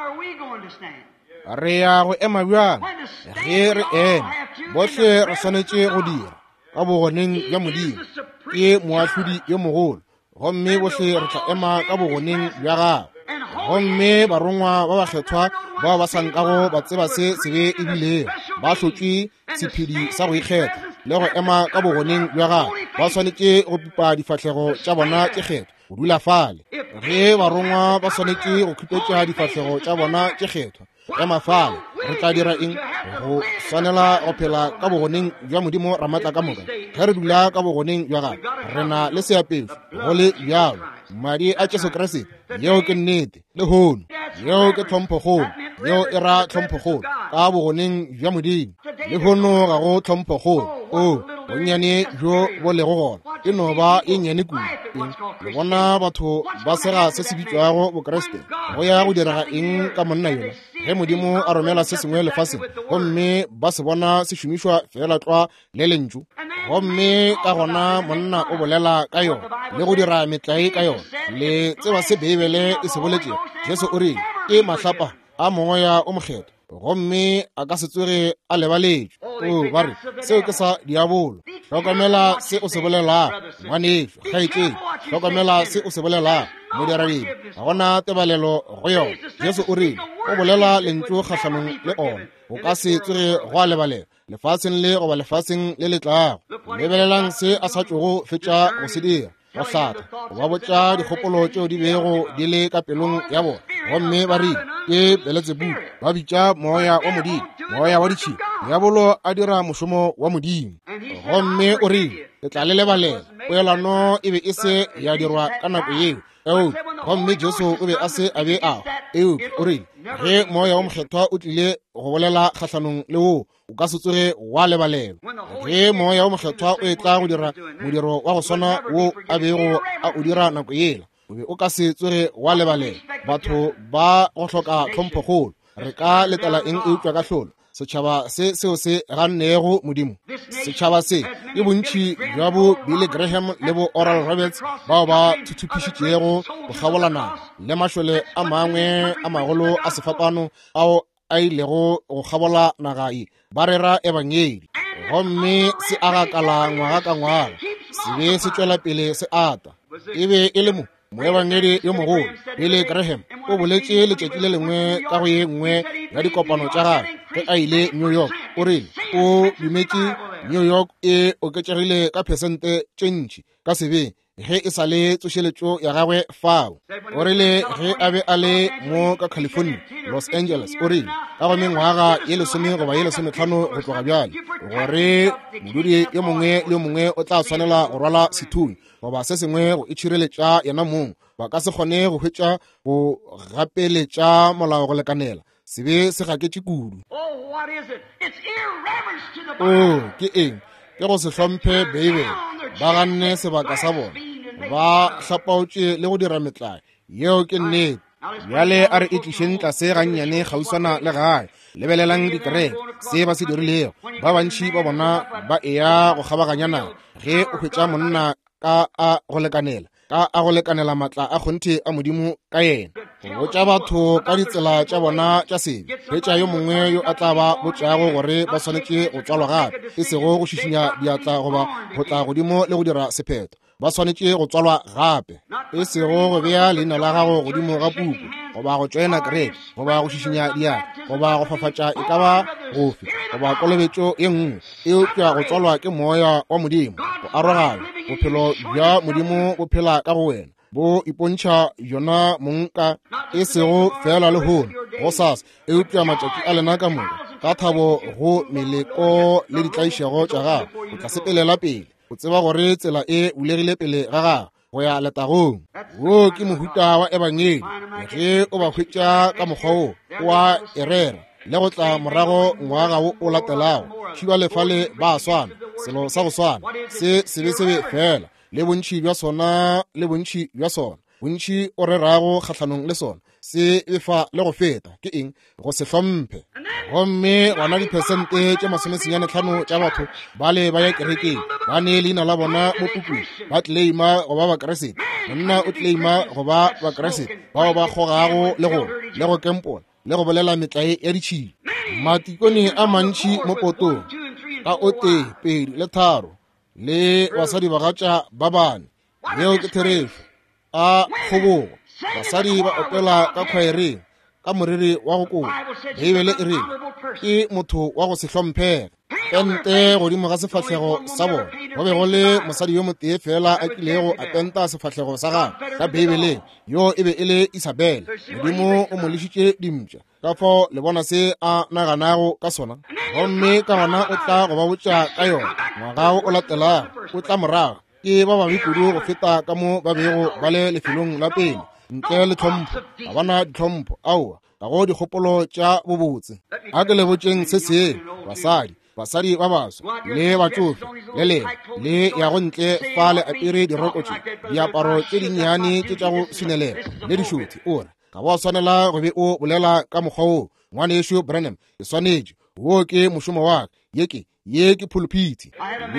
Re ya go ema bjang? Ge re ema bohle re swanetše go dira ka bogoneng bja modimo, ke moahlodi yo mogolo, gomme bohle re tla ema ka bogoneng bja gagwe. Gomme barongwa ba bakgethwa bao ba sankago ba tseba se sebe ebile ba hlotšwe sephedi sa go ikgetha le go ema ka bogoneng bja gagwe, ba swanetše go pipa difahlego tša bona tše kgetho go dula fale. Ge barongwa ba swanetše go khupetša difahlego tša bona tše kgetho ema fale, re tla dira eng? Go swanela go phela ka bogoneng bja modimo Ramatla ka moka. Ge re dula ka bogoneng bja gagwe, re na le seapetšo go le bjalo. Madi a Jesu Kriste yeo ke nnete le hono, yeo ke tlhompho kgolo, yeo e ra tlhompho kgolo ka bogoneng bja modimo. Le hono ga go tlhompho kgolo, bonnyane bjo bo lego gona e no ba e nnyane kudu. Le bona batho ba sega se se bitšwago bokreste go ya go direga eng ka monna yona? Ge modimo a romela se sengwe lefaseng, gomme ba se bona se šomišwa fela tlwa le lentšu, gomme ka gona monna o bolela ka yona le go dira metlae ka yona. Le tseba se Bibele e se boletše, Jesu o re ke mahlapa a moya o mokgetho, gomme a ka se tsoge a lebaletšwe. Ba re seo ke sa diabolo. Hlokomela se o se bolelang ngwanešo, kgaetšedi, hlokomela se o se bolelang moderading, ga gona tebalelo go yona. Jesu o re o bolela lentšu kgahlanong le ona, o ka se tsoge go a lebalela lefaseng le goba lefaseng le letlago. Lebelelang se a sa tšogo fetša go se dira, go hlaka, go ba botša dikgopolo tšeo di bego di le ka pelong ya bona. Gomme ba re ke Beelzebub, ba bitša moya wa modimo, moya wa ditšhila. Diabolo a dira mošomo wa modimo. Gomme o re ke tla le lebalela, poelano e be e se ya dirwa ka nako yeo. Gomme Jesu o be a se a be a o re ge moya wa mokgethwa o tlile go bolela kgahlanong le wo, o ka se tsoge wa lebalela. Ge moya wa mokgethwa o e tla go dira modiro wa go swana wo a bego a o dira nako yela, o be o ka se tsoge wa lebalela. Batho ba go hloka tlhompho kgolo, re ka letela eng eupša ka hlolo setšhaba se seo se gannego modimo. Setšhaba se ke bontši bja bo Billy Graham le bo Oral Roberts bao ba thuthupišitšego go gabolana le mašole a mangwe a magolo a sefapano ao a ilego go gabola naga e, ba rera ebangedi. Gomme se agakala ngwaga ka ngwaga, se be se tšwela pele se ata. E be e le moebangedi yo mogolo Billy Graham o boletše letšatši le lengwe ka go ye nngwe ya dikopano tša gagwe ge a ile New York. O re o dumetše New York e oketšegile ka phesente tše ntši ka sebeng ge e sa le tsošeletšo ya gagwe fao. O rile ge a be a le mo ka California, Los Angeles, o rile ka go mengwaga ye 10 goba ye 15 go tloga bjale, gore modudi yo mongwe le yo mongwe o tla swanela go rwala sethunya goba se sengwe go itšhireletša yena mong. Ba ka se kgone go hwetša go gapeletša molao go lekanela, se be se gaketše kudu. Ke eng? Ke go se hlomphe Bibele. Ba ganne sebaka sa bona, ba hlapaotše le go dira metlae yeo ke nnete. Bjale a re itlišeng tlase gannyane kgauswana le gae, lebelelang dikereke se ba se dirilego. Ba bantši ba bona ba eya go kgabaganyana ge o hwetša monna ka a go lekanela, ka a go lekanela matla a kgonthe a modimo ka yena. Go botša batho ka ditsela tša bona tša sebe, hwetša yo mongwe yo a tla ba botšago gore ba swanetše go tswalwa gape, e sego go šišinya diatla goba go tla godimo le go dira sephetho. Ba swanetše go tswalwa gape, e sego go bea leina la gago godimo ga puku, goba go tšwaena kereke, goba go šišinya diatla, goba go fafatša e ka ba gofe, goba kolobetšo ye nngwe e upša go tswalwa ke moya wa modimo, go arogana. Bophelo bja modimo bo phela ka go wena, bo ipontšha yona monka, e sego fela le hono go sasa e upša matšatši a lena ka moka ka thabo go meleko le ditlaišego tša gago. O tla sepelela pele, o tseba gore tsela e bulegile pele ga gago go ya letagong. Wo ke mohuta wa ebangedi, ge o ba hwetša ka mokgwa o wa erera le go tla morago ngwaga o o latelago, tšhiba lefale ba swana, selo sa go swana, se sebe fela, le bontši bja sona le bontši bja sona, bontši o rerago kgatlhanong le sona, se befa le go feta, ke eng? Go se hlomphe. Gomme gona dipersente tše 95 tša batho ba le ba ya kerekeng ba ne leina la bona mo pukung, ba tleima go ba bakeresete. Monna o tleima go ba bakeresete bao ba kgogago le go kempola le go bolela metlae ya ditšhilo. Matikone a mantši mo potong ka o 2, 2 le 3 le basadi ba gatša ba bane, yeo ke therefe a kgobogo. Basadi ba opela ka khwaereng ka moriri wa go koba. Bibele e re ke motho wa go se hlomphega. Pente godimo ga sefatlhego sa bona, go be go le mosadi yo motee fela a kilego a penta sefatlhego sa gagwe ka Bibeleng, yo e be e le Isabela. Modimo o mo lešitše dimpša, ka fao le bona se a naganago ka sona. Gomme ka gona o tla go ba botša ka yona ngwaga o latelago, o tla morago ke ba babi kudu go feta ka mo ba bego ba le lefelong la pele, ntle le tlhompho, ga bana ditlhompho aowa, ka go dikgopolo tša bobotse. A ke le botšeng se seng, basadi ba baso le batsofe le ya go ntle fa le apere dirokotše, diaparo tše dinnyane tše tša go sunelela le dišothi. Ore ga ba swanela go be o bolela ka mokgwa o, ngwane yešo Branham, ke swanetše, wo ke mošomo wa ye ke pulpiti.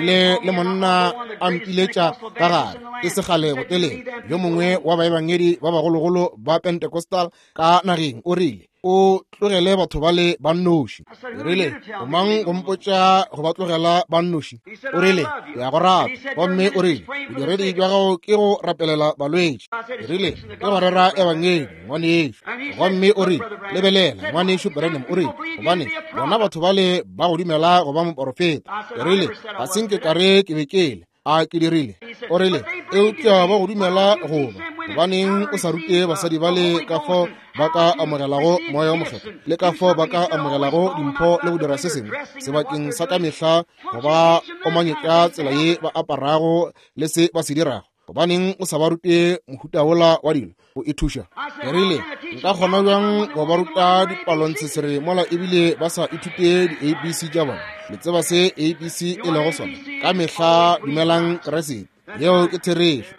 Le monna a mpiletša ka gare ke segale botelele, yo mongwe wa baebangedi ba bagologolo ba Pentecostal ka nageng o rile, o tlogele batho ba le bannoši. O rile, o mang go mpotša go ba tlogela bannoši? O rile, ya go rata. Gomme o rile, bodiredi bja gago ke go rapelela balwetši. O rile, ke go rera ebangedi ngwane yešo. Gomme o rile, lebelela ngwane yešo Branham, o rile, gobane bona batho ba le ba go dumela go ba moporofeta. O rile, ga senke ka re ke bekele a ke dirile. O rile, eupša ba go dumela goba gobaneng o sa rute basadi ba le ka fo ba ka amogelago moya o mokgetho, le ka fo ba ka amogelago dimpho le go dira se sengwe sebakeng sa ka mehla, go ba omanyetša tsela ye ba aparago le se ba se dirago. Gobaneng o sa ba rute mohuta wola wa dilo o ithuša? Ke rile, nka kgona bjang go ba ruta dipalontsesere mola ebile ba sa ithute di-ABC tša bona. Le tseba se ABC e lego sona ka mehla, dumelang keresete yeo ke therefe.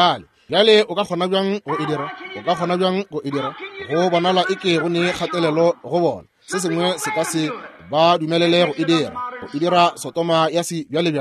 Bjale o ka kgona bjang go e dira? O ka kgona bjang go e dira? Go bonala e ke go ne kgatelelo go bona. Se sengwe se ka se ba dumelele go e dira sotoma ya si bjale.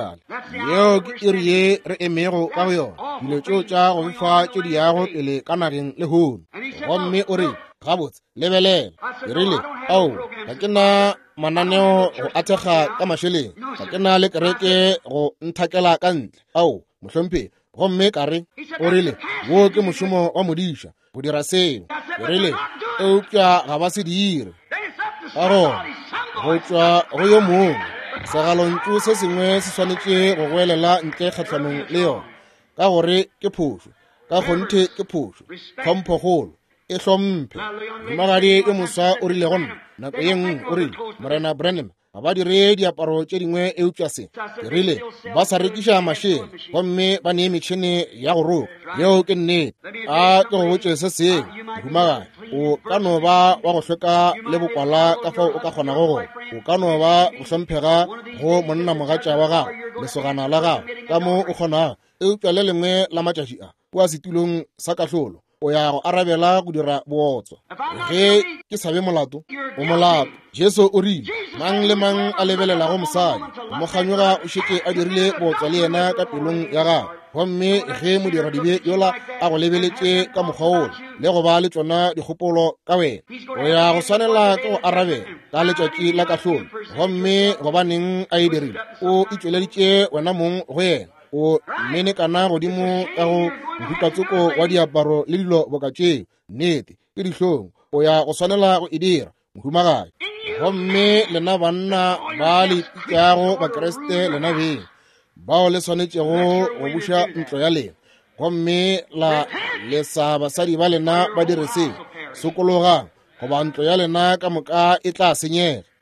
Yeo ke iri ye re emego ka go yona, dilo tšeo tša go befa tše di yago pele ka nageng le hono. Gomme o re gabotse, lebelela, ke rile, ao, ga ke na mananeo go athega ka mašeleng, ga ke na le kereke go nthakela ka ntle, ao, mohlompe. Gomme ka re, o rile, wo ke mošomo wa modiša go dira seo. Ke rile, eupša ga ba se dire ka gona go tšwa go yo mongwe. Segalontšu se sengwe se swanetše go goelela ntle kgatlhanong le yona, ka gore ke phošo, ka gonthe ke phošo, tlhompho golo, e hlomphe. Mmagadi e moswa o rile gonna nako ye nngwe, o rile, Morena Branham ga ba dire diaparo tše dingwe eupša se. Ke rile, ba sa rekiša mašene, gomme ba nee metšhene ya go roka, yeo ke nnete. A ke go botše se seng, mohumagadi, o ka no ba wa go hlweka le bokwala ka fao o ka kgonago gore o ka no ba go hlomphega go monna mogatša wa gago, lesogana la gago, ka mo o kgonago. Eupša le lengwe la matšatši a o a setulong sa kahlolo, o ya go arabela go dira bootswa. Ge ke sabe molato, o molato. Jesu o rile, mang le mang a lebelelago mosadi, mo kganyoga o šetše a dirile bootswa le yena ka pelong ya gago. Gomme ge modiradibe yola a go lebeletše ka mokgwa ola le go ba le tšona dikgopolo ka wena, o ya go swanela ke go arabela ka letšatši la kahlolo. Gomme gobaneng a e dirile, o itšweleditše wena mong go yena, o menekana godimo ka go mohupatsoko wa diaparo le dilo bokatšeo, nnete ke dihlong, o ya go swanela go e dira, mohumagadi. Gomme lena banna ba le pitšago bakreste lena beng, bao le swanetšego go buša ntlo ya lena, gomme la lesa basadi ba lena ba dire seo sokologang, goba ntlo ya lena ka moka e tla senyega.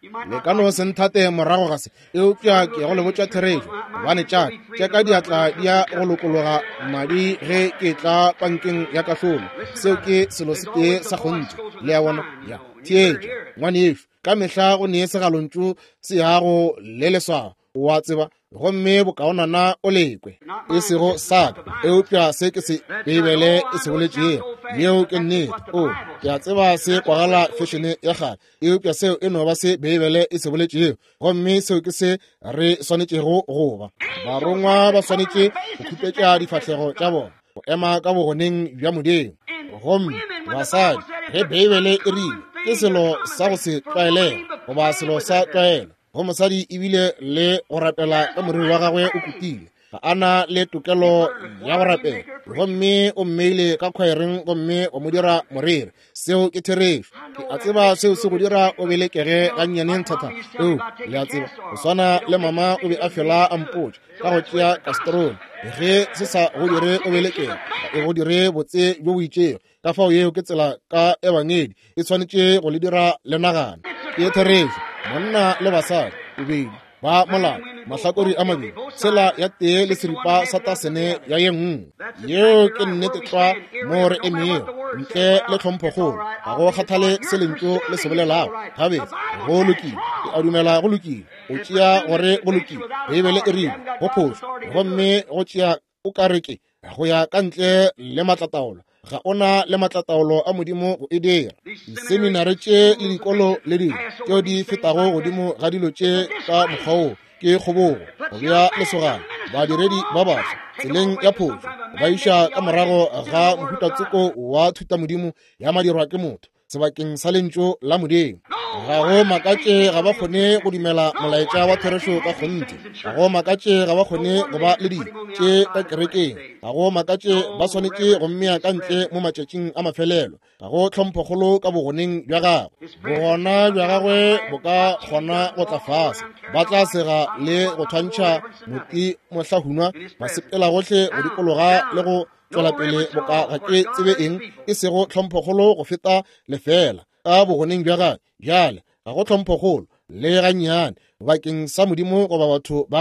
le ka no senthate morago ga se eupša ke go le botša therejo gobane tša ka diatla di a go lokologa madi ge ke tla pankeng ya kahlolo seo ke selo se tee sa gontši le ya bona ya theetša ngwane efe ka mehla go nee segalontšu se yago le leswao wa tseba gomme bokaonana o lekwe e sego saka eupša se ke se beibele e se boletšeo yeo ke nnete ke a tseba se kwagala fashione ya gale eupša seo e no ba se beibele e se boletšeo gomme seo ke se re swanetšego goba barongwa ba swanetše go khupetša difahlego tša bona go ema ka bogoneng bja modimo gomme basadi ge beibele e rile ke selo sa go se tlwaelega goba selo sa tlwaelo go mosadi ebile le go rapela ka moriri wa gagwe o kutile ga ana le tokelo ya go rapela gomme o mmeile ka khwaereng gomme o mo dira moriri seo ke therejo ke a tseba seo se go dira o belekege ga nnyaneng thata le a tseba go swana le mama o be a fela a mpotša ka go tšea kastrol ge se sa go dire o belekege e go dire botse jo bo itšego ka fao yeo ke tsela ka ebangedi e tshwanetše go le dira lenagana ke therejo monna le basadi bobedi ba molao mahlakori a mabedi tsela ya tee le seripa sa tasene ya ye nngwe yeo ke nnete tlwa mo re emego ntle le tlhomphogolo ga go kgathale selentso le se bolelago gabetsa go lokile ke a dumela go lokile o tšea gore go lokile beibele e rile go phoso gomme go tšea o ka reke go ya ka ntle le matlataolo ga ona le matlataolo a modimo go e dira diseminare tše le dikolo le dilo tšeo di fetago godimo ga dilo tše ka mokgwao ke kgobogo go bja lesogana badiredi ba bašwa tseleng ya phoso ba iša ka morago ga mohutatsoko wa thutamodimo ya madirwa ke motho sebakeng sa lentso la modimo ga go makatše ga ba kgone go dumela molaetša wa therešo ka gontši ga go makatše ga ba kgone go ba le dilo tše ka kerekeng ga go makatše ba swanetše go mmea ka ntle mo matšatšing a mafelelo ga go tlhomphogolo ka bogoneng bja gagwe bogona bja gagwe bo ka kgona go tla fase ba tla sega le go thwantšha moti mohlahunwa ba sepela gohle go dikologa le go tswela pele boka ga ke tsebe eng e sego tlhomphogolo go feta lefela ka bogoneng bja gagwe bjale ga go tlhomphogolo le gannyane bakeng sa modimo goba batho ba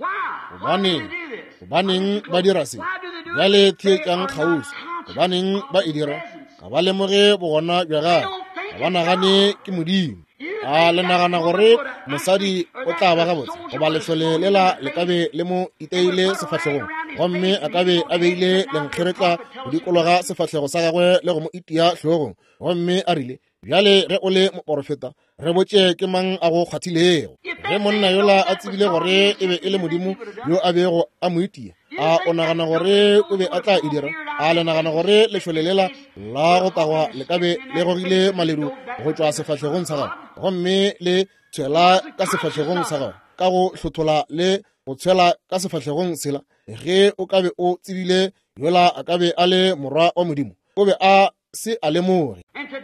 gagwe gobaneng ba dira se bjale theetšang kgausi gobaneng ba e dira ga ba lemoge bogona bja gagwe ga ba nagane ke modimo a le nagana gore mosadi o tla ba gabotse goba lehlole lela le kabe le mo iteile sefahlegong gomme a kabe a beile lenkgeretla go dikologa sefahlego sa gagwe le go mo itia hlogong gomme a rile bjale ge o le moporofeta re botše ke mang a go kgathilego ge monna yola a tsebile gore e be e le modimo yo a bego a mo itia a o nagana gore o be a tla e dira a le nagana gore lehlole lela la go tagwa le kabe le gogile maledu go tšwa sefahlegong sa gagwe gomme le tshwela ka sefahlegong sa gagwe ka go hlothola le go tshwela ka sefahlegong sela ge o kabe o tsebile yola a kabe a le morwa wa modimo o be a se a lemoge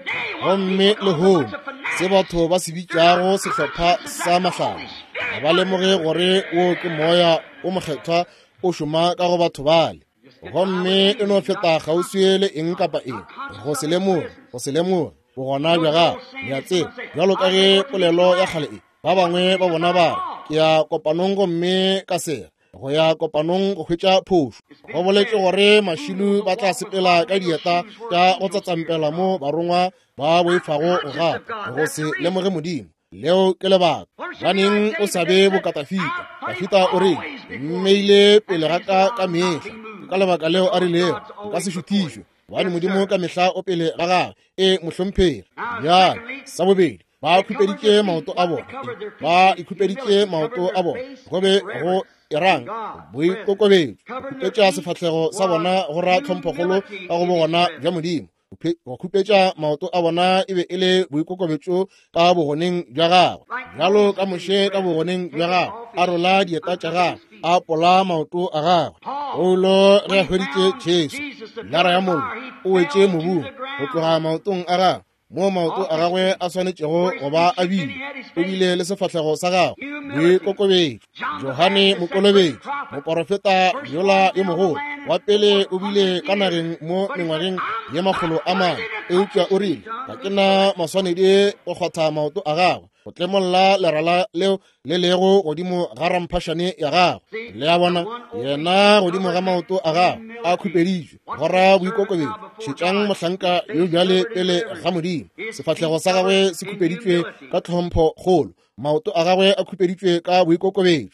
gomme le hono se batho ba se bitšago sehlopha sa mahlala ga ba lemoge gore wo ke moya o mokgethwa o šoma ka go batho bale gomme e no feta kgauswi le eng kapa eng go se lemoge bogona bja gagwe le a tseba bjalo ka ge polelo ya kgale e ba bangwe ba bona ba ke ya kopanong gomme ka sega go ya kopanong go hwetša phošo go boletše gore mašilu ba tla sepela ka dieta tša go tsatsampela mo barongwa ba boifago go gapa go se lemoge modimo leo ke lebaka baneng o sa be bokatafita kafita o reng mmeile pele ga ka mehla ka lebaka leo a rilego o ka se šuthišwe bane modimo ka mehla o pele ga gagwe e mohlompheri bjale sa bobedi ba khupeditše maoto a bona ba ikhupeditše maoto a bona go be go erang boikokobetšo khupetša sefahlego sa bona go ra tlhomphogolo ka go bogona bja modimo go khupetša maoto a bona e be e le boikokobetšo ka bogoneng bja gagwe bjalo ka moše ka bogoneng bja gagwe a rola dieta tša gagwe a pola maoto a gagwe paulo re a hweditše jesu lara ya mollo o wetše mobung go tloga maotong a gagwe mo maoto a gagwe a swanetšego go ba a bile o bile le sefahlego sa gagwe boikokobetšo johane mokolobetši moporofeta yola ye mogolo wa pele o bile ka nageng mo mengwageng ye 400 eupša o rile ga ke na maswanedi go kgwatha maoto a gagwe go tlemolla lerala leo le lego godimo ga ramphašane ya gagwe le a bona yena godimo ga maoto a gagwe a khupeditšwe go ra boikokobetso šetšang mohlanka yo bjale pele ga Modimo. Sefatlhego sa gagwe se khupeditšwe ka tlhompho kgolo, maoto a gagwe a khupeditšwe ka boikokobetso.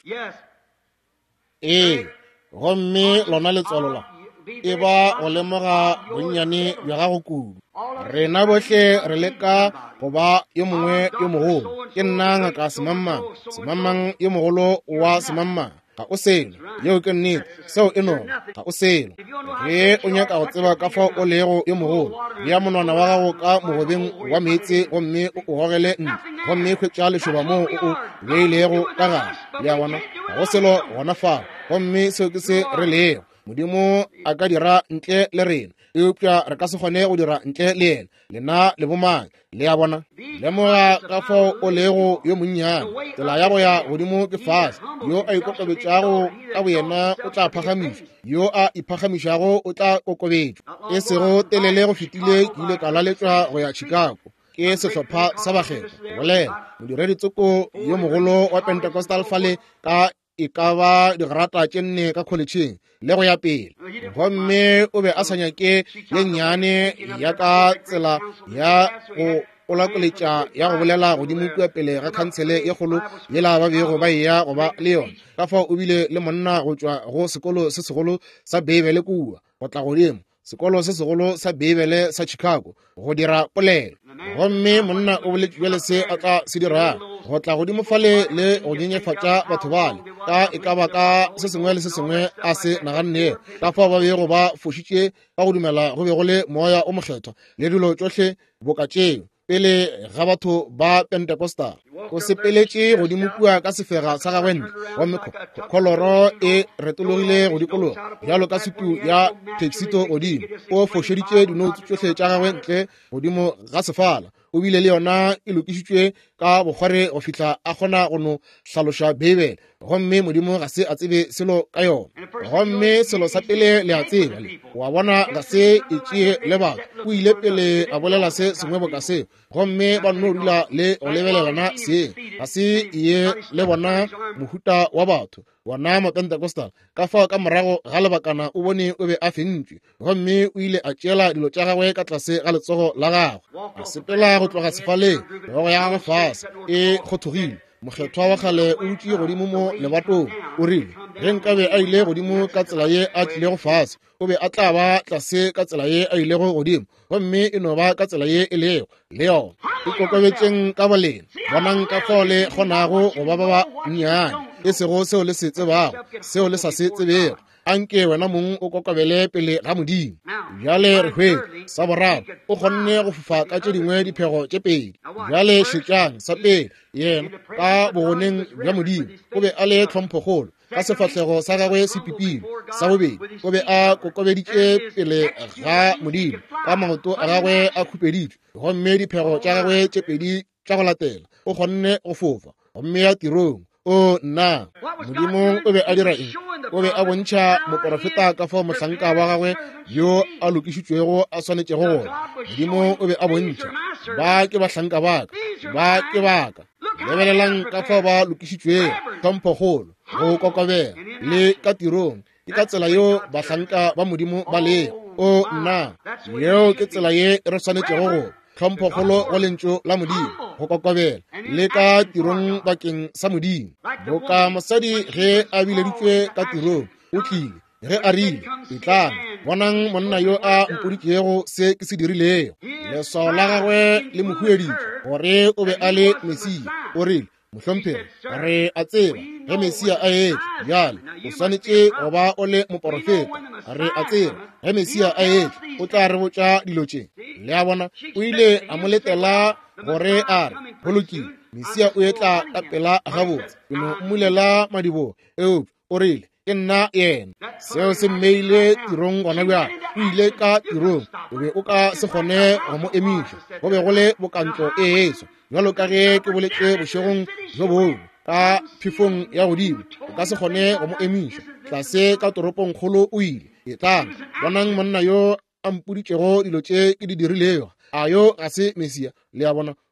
Gomme lona letswalo la e ba go lemoga bonnyane bja gago kudu. Rena bohle re leka go ba yo mongwe yo mogolo. Ke nna ngaka semamang yo mogolo wa semamang ga o selo yeo ke nnete seo e nona ga o selo. Ge o nyaka go tseba ka fao o lego yo mogolo, bea monwana wa gago ka mogobeng wa meetse gomme o gogele ntle gomme hwetša lešoba moo o beilego ka gare le a bona ga go selo gona fao gomme seo ke se re lego. Modimo a ka dira ntle le rena, eupša re ka se kgone go dira ntle le yena. Lena le bomang le a bona lemoga ka fao o lego yo monnyane. Tsela ya go ya godimo ke fase. Yo a ikokobetšago ka boyena o tla phagamišwa, yo a iphagamišago o tla kokobetšwa. E sego telele go fetile ke ile ka laletšwa go ya Chicago ke sehlopha sa bakgetho go bolela modiredi-tsoko yo mogolo wa Pentecostal fale ka e ka ba digrata tše 4 ka kholetšheng le go ya pele. Gomme o be a sa nyake ye nnyane ya ka tsela ya go olakoletša ya go bolela godimo kua pele ga khantsele e kgolo yela ba bego ba eya go ba le yona. Ka fao o bile le monna go tšwa go sekolo se segolo sa Bibele kua go tla godimo sekolo se segolo sa Bibele sa Chicago go dira polelo. Gomme monna o boletše bjale se a tla se dirang go tla godimo fale le go nyenyefatša batho bale ka e ka ba ka se sengwe le se sengwe a se naganne. Ka fao ba bego ba fošitše ka go dumela go be go le moya o mokgethwa le dilo tšohle bokatšeng pele ga batho ba Pentecostal. O sepeletše godimo kua ka sefega sa gagwe ntle gomme kholoro e retologile go dikologa bjalo ka sutu ya Texito godimo. O fošeditše dinoutu tšohle tša gagwe ntle godimo ga sefala. O bile le yona e lokišitšwe ka bogware go fihla a kgona go no hlaloša Bibele gomme Modimo ga se a tsebe selo ka yona. Gomme selo sa pele le a tseba le wa bona ga se e tšee le batho. O ile pele a bolela se sengwe boka seo gomme ba no dula le o lebelelana se ga se ye le bona mohuta wa batho wana mo Pentecostal. Ka fao ka morago ga lebakana o bone o be a fentšwe gomme o ile a tšeela dilo tša gagwe ka tlase ga letsogo la gagwe a sepela go tloga sefaleng. Megogo ya gagwe fase e kgothogile. Mokgethwa wa kgale o utšie godimo mo lebatong o rile ge nkabe a ile godimo ka tsela ye a tlilego fase o be a tla ba tlase ka tsela ye a ilego godimo gomme e no ba ka tsela ye e lego le yona e kokobetšeng ka bolena. Bonang ka fao le kgonago go ba nnyane e sego seo le se tsebago seo le sa se tsebego. Anke wena mong o kokobele pele ga Modimo. Bjale re hwe sa boraro o kgonne go fofa ka tše dingwe diphego tše 2. Bjale šetšang sa pele yena ka bogoneng bja Modimo o be a le tlhompho kgolo ka sefatlhego sa gagwe se pipile. Sa bobedi o be a kokobeditše pele ga Modimo ka maoto a gagwe a khupeditšwe gomme diphego tša gagwe tše 2 tša go latela o kgonne go fofa gomme ya tirong. O nna Modimo o be a dira eng? O be a bontšha moprofeta ka fao mohlanka wa gagwe yo a lokišitšwego a swanetšego gona. Modimo o be a bontšha ba ke bahlanka baka ba ke baka. Lebelelang ka fao ba lokišitšwego tlhompho kgolo go kokobela le ka tirong ke ka tsela yo bahlanka ba Modimo ba le. O nna yeo ke tsela ye re swanetšego gona. Tlhompho kgolo go lentšu la Modimo go kokobela le ka tirong bakeng sa Modimo. Boka mosadi ge a bileditšwe ka tirong o tlile ge a rile itlana bonang monna yo a mpoditšego se ke se dirilego. Leswao la gagwe le mohueditše gore o be a le Mesia. O rile mohlomphegi re a tseba ge Mesia a etše bjale o swanetše go ba o le moprofeta. Re a tseba ge Mesia a etše o tla re botša dilo tše. Le a bona o ile a mo letela gore a re bolokile Mesia o etla ka pela gabotse pelo mmulela madibo eupša o rile ke nna yena. Seo se mmeile tirong gona bjale. O ile ka tirong o be o ka se kgone go mo emiša go be go le bokantlo e eso bjalo ka ge ke boletše bošegong jo boo ka phefong ya godimo o ka se kgone go mo emiša tlase ka toropong kgolo. O ile e tlang bonang monna yo a mpoditšego dilo tše ke di dirilego a yo ga se Mesia. Le a bona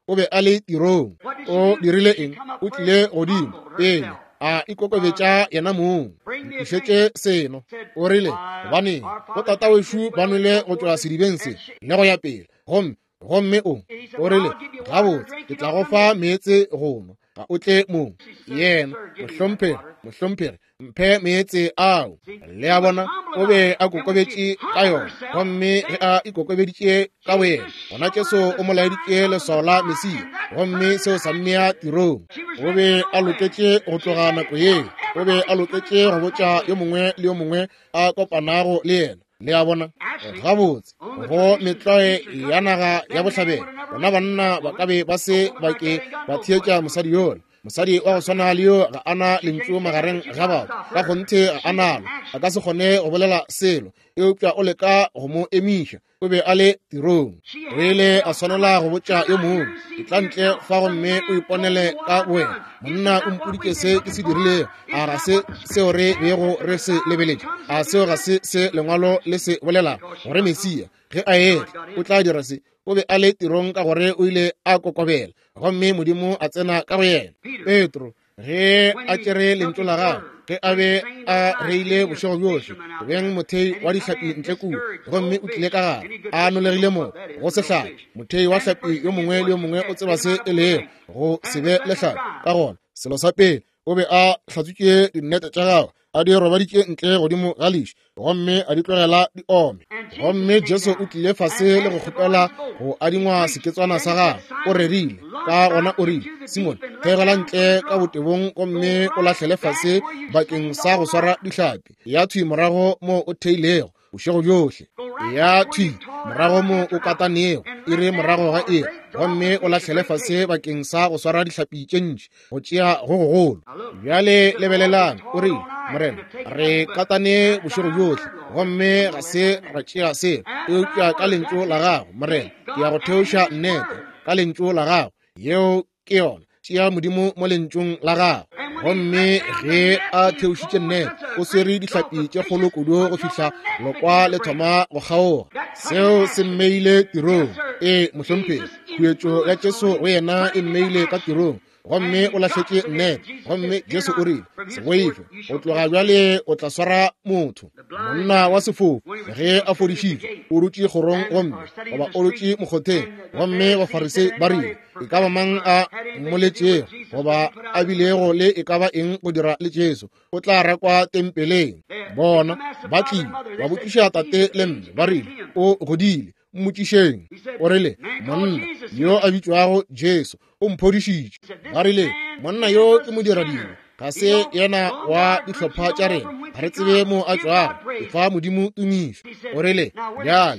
o be a le tirong. O dirile eng? O tlile godimo pele a ikokobetša yena mong. Išetše seno o rile gobane go tata wešo ba nwele go tšwa sedibeng se le go ya pele gomme o rile gabotse ke tla go fa meetse go nwa ga o tle mong. Yena mohlompheri mphe meetse ao. Le a bona o be a kokobetše ka yona gomme ge a ikokobeditše ka boyena gona Jesu o mo laeditše leswao la Mesia gomme seo sa mmea tirong. O be a loketše go tloga nako ye, o be a loketše go botša yo mongwe le yo mongwe a kopanago le yena. Le a bona gabotse go metloe ya naga ya bohlabela bona banna ba ka be ba se bake ba thietša mosadi yola. Mosadi wa go swana le yo ga ana lentšu magareng ga batho ka gonthe ga analo a ka se kgone go bolela selo eupša o leka go mo emiša. O be a le tirong. O ile a swanela go botša yo mongwe ditlantle fa gomme o iponele ka boena monna o mpoditše se ke se dirilego. A ga se seo re bego re se lebeletše? A seo ga se se lengwalo le se bolelago gore Mesia ge a etla o tla dira se? O be a le tirong ka gore o ile a kokobela gomme Modimo a tsena ka go yena. Petro ge a tšere lentšu la gagwe ge a be a reile bošego bjohle o beng mothei wa dihlapi ntle kudu gomme o tlile ka gare a nolegile mo go se hlapi. Mothei wa hlapi yo mongwe le yo mongwe o tseba se e lego go se be le hlapi. Ka gona selo sa pele o be a hlatswitše dinnete tša gagwe a di robaditše ntle godimo ga leiši gomme a di tlogela di ome. Gomme Jesu o tlile fase le go kgopela go adingwa seketswana sa gagwe. O rerile ka gona o rile Simon thegela ntle ka botebong gomme o lahlele fase bakeng sa go swara dihlapi. Ya thwi morago mo o theilego bošego bjohle. Ya thwi morago mo o katanego e re morago ga ere gomme o lahlele fase bakeng sa go swara dihlapi tše ntši go tšea go gogolo. Bjale lebelelang o rile morena re katane bošego bjohle gomme ga se ra tšea selo eupša ka lentšu la gago morena ke ya go theoša nnete ka lentšu la gago yeo ke yona tšea Modimo mo lentšung la gago. Gomme ge a theošitše nnete o swere dihlapi tše kgolo kudu go fihla lokwa le thoma go kgaoga. Seo se mmeile tirong. Mohlompheri khuetšo ya Jesu go yena e mmeile ka tirong gomme o lahletše nnete gomme Jesu o rile se boife go tloga bjale o tla swara motho. Monna wa sefofu ge a fodišitše o rutše kgorong gomme goba o rutše mokgotheng gomme bafarisi ba rile e ka ba mang a mmoletšego goba a bilego le e ka ba eng go dira le Jesu o tla rekwa tempeleng. Bona ba tlile ba botšiša tate le mme ba rile o godile mmotšišeng. O rile monna yo a bitšwago Jesu o mphodišitše. Ba rile monna yo ke modiradimo ga se yena wa dihlopha tša rena ga re tsebe mo a tšwago e fa Modimo tumišo. O rile bjale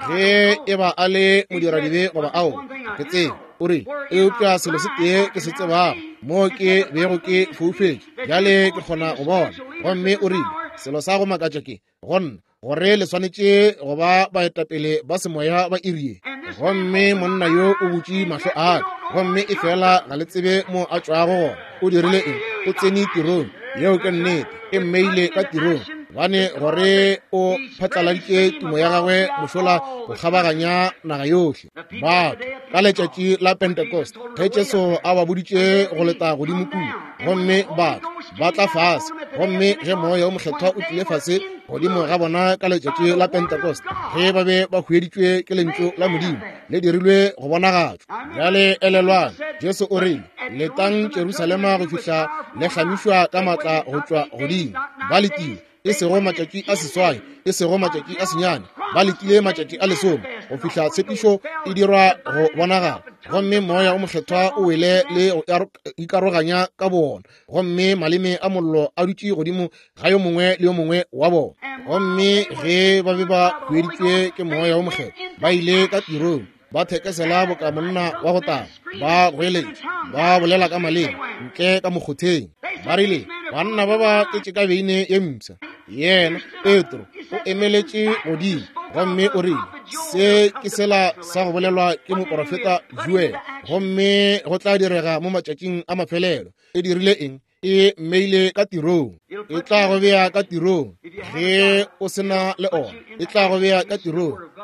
ge e ba a le modiradibe goba ao ke tsebe. O rile eupša selo se tee ke se tsebago mo ke bego ke foufetše bjale ke kgona go bona. Gomme o rile selo sa go makatša ke gonna gore le swanetše go ba baetapele ba semoya ba irie. Gomme monna yo o butše mahlo aka gomme e fela ga le tsebe mo a tšwago gona. O dirile eng? O tsene tirong yeo ke nnete e mmeile ka tirong bane gore o phatlaladitše tumo ya gagwe mošola go kgabaganya naga yohle. Batho ka letšatši la Pentecost ge Jesu a ba boditše go leta godimo kudu gomme batho ba tla fase gomme ge moya o mokgethwa o tlile fase godimo ga bona ka letšatši la Pentecost ge ba be ba hueditšwe ke lentšu la Modimo le dirilwe go bonagatswa. Bjale elelwana Jesu o rile letang Jerusalema go fihla le hlamišwa ka matla go tšwa godimo. Ba letile e sego matšatši a seswai e sego matšatši a senyane ba letile matšatši a lesome go fihla tshepišo e dirwa go bonagala. Gomme moya o mokgethwa o wele le ikaroganya ka bona gomme maleme a mollo a dutše godimo ga yo mongwe le yo mongwe wa bona. Gomme ge ba be ba hueditšwe ke moya o mokgethwa ba ile ka tirong ba thekesela boka monna wa go tala ba goeletša ba bolela ka maleme ntle ka mokgotheng. Ba rile banna ba ba ketše ka beine ye mpša. Yena Petro o emeletše godimo gomme o rile se ke sela sa go bolelwa ke moprofeta Joel gomme go tla direga mo matšatšing a mafelelo. E dirile eng? E mmeile ka tirong. E tla go bea ka tirong ge o sena le ona. E tla go bea ka tirong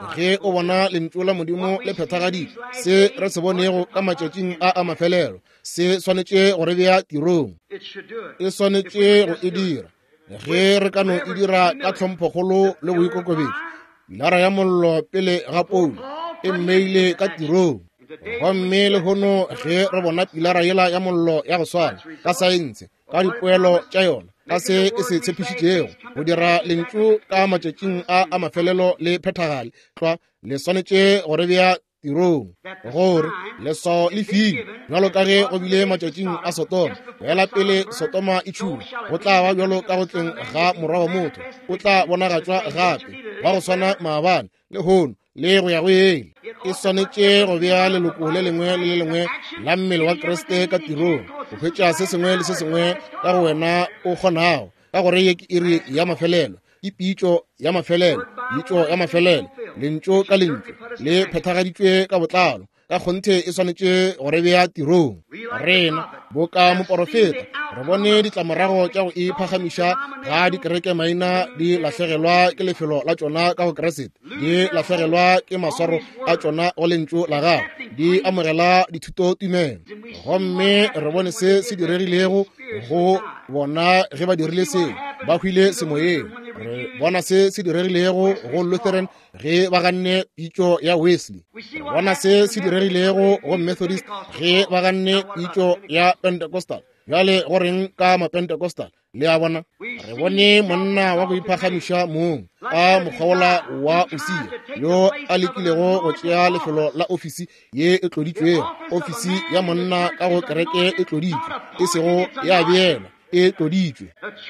ge o bona lentšu la Modimo le phethagadi se re se bonego ka matšatšing a mafelelo se swanetše gore bea tirong, e swanetše go e dira. Ge re ka no e dira ka tlhomphokgolo le boikokobetso, pilara ya mollo pele ga Paulo e mmeile ka tirong. Gomme le hono ge re bona pilara yela ya mollo ya go swana ka saense, ka dipoelo tša yona, ka se e se tshepišitšego go dira lentšu ka matšatšing a mafelelo le phethagale tlwa le swanetše gore bea tirong, gore leso le file bjalo ka ge go bile matšatšing a Sotoma. Fela pele Sotoma e tšhuma, go tla ba bjalo ka go tleng ga morwa wa motho, o tla bonagatswa gape wa go swana maabane le hono le go ya go ele. E swanetše go bea leloko le lengwe le le lengwe la mmele wa Kriste ka tirong, go hwetša se sengwe le se sengwe ka go wena o kgonago, ka gore ye ke iri ya mafelelo, ke pitšo ya mafelelo, pitšo ya mafelelo, lentšu ka lentšu le phethagaditšwe ka botlalo, ka kgonthe e swanetše gore bea tirong. Rena bo ka moporofeta re bone ditlamorago tša go iphagamiša ga dikereke maina di lahlegelwa ke lefelo la tšona ka go Keresete, di lahlegelwa ke maswaro a tšona go lentšu la gago, di amogela dithuto tumelo. Gomme re bone se se diregilego go bona ge ba dirile se ba hwile semoyeng. Re bona se se diregilego go Lutheran ge ba ganne pitšo ya Wesley. Re bona se se diregilego go Methodist ge ba ganne pitšo ya Pentecostal. Jale go reng ka maPentecostal le a bona? Re bone monna wa go iphagamiša mong a mokgaola wa Usia yo a lekilego go tšea lefelo la ofisi ye e tloditšwego, ofisi ya monna ka go kereke e tloditšwe, e sego ya beela, e tloditšwe.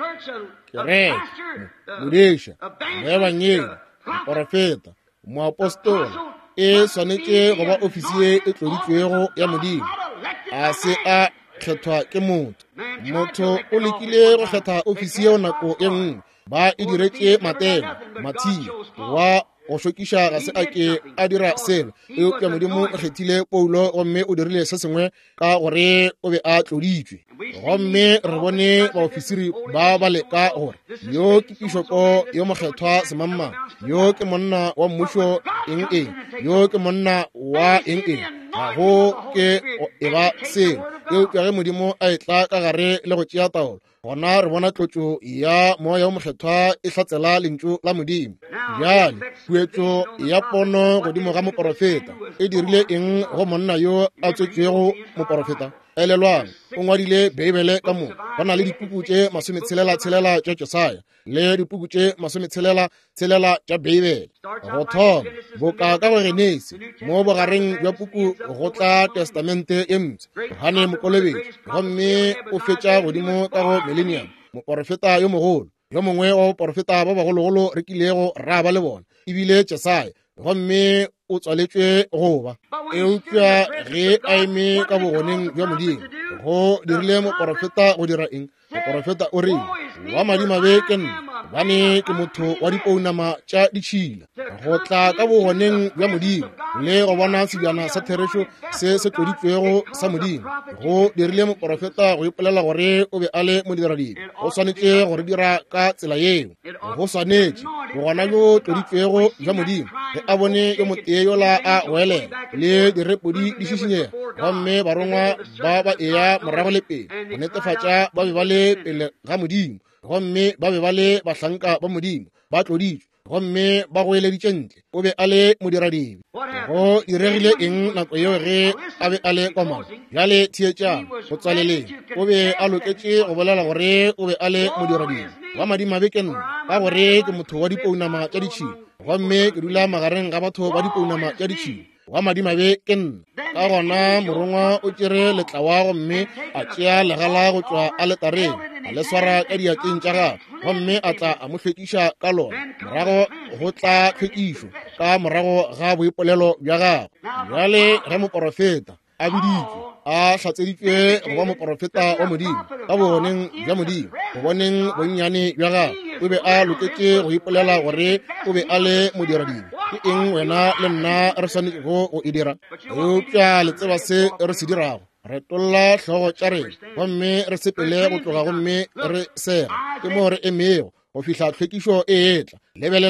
Kereke, modeša, moebanyeng, moporofeta, moapostola e swanetše go ba ofisi ye e tloditšwego ya Modimo, a se a kgethwa ke motho. Motho o lekile go kgetha ofisi yeo nako e nngwe, ba e diretše Matena, Mathia wa go šokiša ga se a ke a dira selo. Eupša Modimo o kgethile Paulo gomme o dirile se sengwe ka gore o be a tloditšwe. Gomme re bone baofisiri ba leka gore yo ke pišopo yo mokgethwa semamang, yo ke monna wa mmušo eng, yo ke monna wa eng, ga go ke e ba selo. Eupša ge Modimo a etla ka gare le go tšea taolo, gona re bona tlotšo ya moya o mokgethwa e hlatsela lentšu la Modimo. Bjale huetšo ya pono godimo ga moporofeta e dirile eng go monna yo a tswetšwego moporofeta? Elelwang o ngwadile Beibele ka mo, go na le dipuku tše 66 tša Josaya le dipuku tše 66 tša Beibele. Go thoma boka ka go Genese, mo bogareng bja puku go tla Testamente ye mpša, Yohane Mokolobetši, gomme o fetša godimo ka go Millennium, moporofeta yo mogolo. Yo mongwe wa boporofeta ba bagologolo re kilego ra ba le bona ebile Jesaya, gomme o tswaletšwe goba. Eupša ge a eme ka bogoneng bja Modimo, go dirile moporofeta go dira eng? Moporofeta o reng? Wa madimabe ke nna, bane ke motho wa dipounama tša ditšhila. Go tla ka bogoneng bja Modimo le go bona sebjana sa therešo se se tloditšwego sa Modimo, go dirile moporofeta go ipolela gore o be a le modiradibe. Go swanetše gore dira ka tsela yeo. Go swanetše bogona bjo tloditšwego bja Modimo ge a bone yo motee yola a welela le direpodi di šišinyega, gomme barongwa ba eya morago le pele go netefatša ba be ba le pele ga Modimo, gomme ba be ba le bahlanka ba Modimo ba tloditšwe, gomme ba go eleditše ntle o be a le modiradibe. Go diregile eng nako yeo ge a be a le komana? Bjale thietšang go tswaleleng o be a loketše go bolela gore o be a le modiradibe. Wa madimabe ke nna, ka gore ke motho wa dipounama tša ditšhila, gomme ke dula magareng ga batho ba dipounama tša ditšhila. Wa madimabe ke nna, ka gona morongwa o tšere letlawa gomme a tšea legala go tšwa a letareng, a le swara ka diakeng tša gagwe, gomme a tla a mo hlwekiša ka lona. Morago go tla hlwekišo ka morago ga boipolelo bja gagwe. Bjale ge moporofeta a biditšwe a hlatseditšwe go ba moporofeta wa Modimo ka bogoneng bja Modimo, go boneng bonnyane bja gagwe, o be a loketše go ipolela gore o be a le modiradibe. Ke eng wena le nna re swanetšego go e dira? Eupša le tseba se re se dirago, re tolla hlogo tša rena, gomme re sepele go tloga gomme re sega, ke mo re emego go fihla tlhwekišo e etla. Lebelelang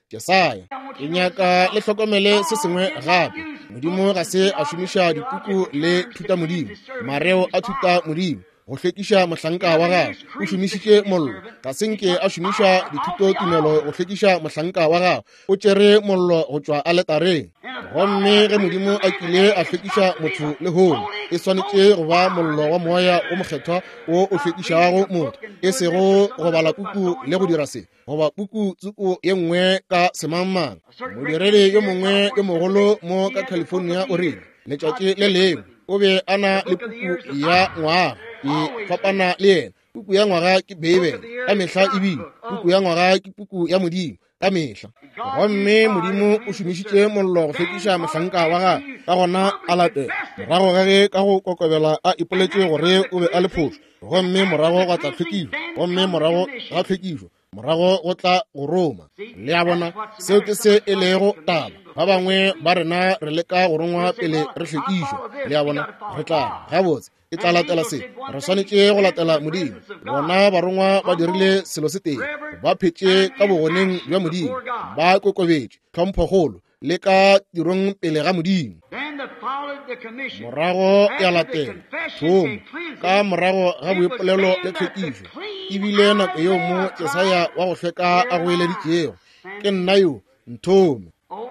Jesaya. Ke nyaka le hlokomele se sengwe gape. Modimo ga se a šomiša dikuku le thuta Modimo, mareo a thuta Modimo go hlwekiša mohlanka wa gagwe. O šomišitše mollo, ga senke a šomiša dithuto tumelo go hlwekiša mohlanka wa gagwe. O tšere mollo go tšwa aletareng. Gomme ge Modimo a kile a hlwekiša motho le hole, e swanetše go ba mollo wa moya o mokgethwa o o hlwekišago motho, e sego go bala kuku le go dira se goba kuku tsuku ye nngwe ka semangmang. Modiredi yo mongwe yo mogolo mo ka California o rile letšatši le lengwe o be a na le puku ya ngwaga e fapana le yena. Puku ya ngwaga ke Bibele ka mehla, ebile puku ya ngwaga ke puku ya Modimo ka mehla. Gomme Modimo o šomišitše mollo go hlwekiša mohlanka wa gagwe, ka gona a latela morago ga ge ka go kokobela a ipoletše gore o be a le phošo. Gomme morago ga tla hlwekišo, gomme morago ga hlwekišo morago go tla go Roma. Le a bona seo ke se e lego taba. Ba bangwe ba rena re leka go rongwa pele re hlwekišo. Le a bona re tla gabotse e tla latela se, re swanetše go latela Modimo. Bona barongwa ba dirile selo se teng, ba phetše ka bogoneng bja Modimo, ba kokobetše tlhompho kgolo le ka tirong pele ga Modimo. Morago ya latela thomo ka morago ga boipolelo le tlhwekišo. Ebile nako eo mo Jesaya wa go hlweka a go eleditšego, ke nna yo nthome.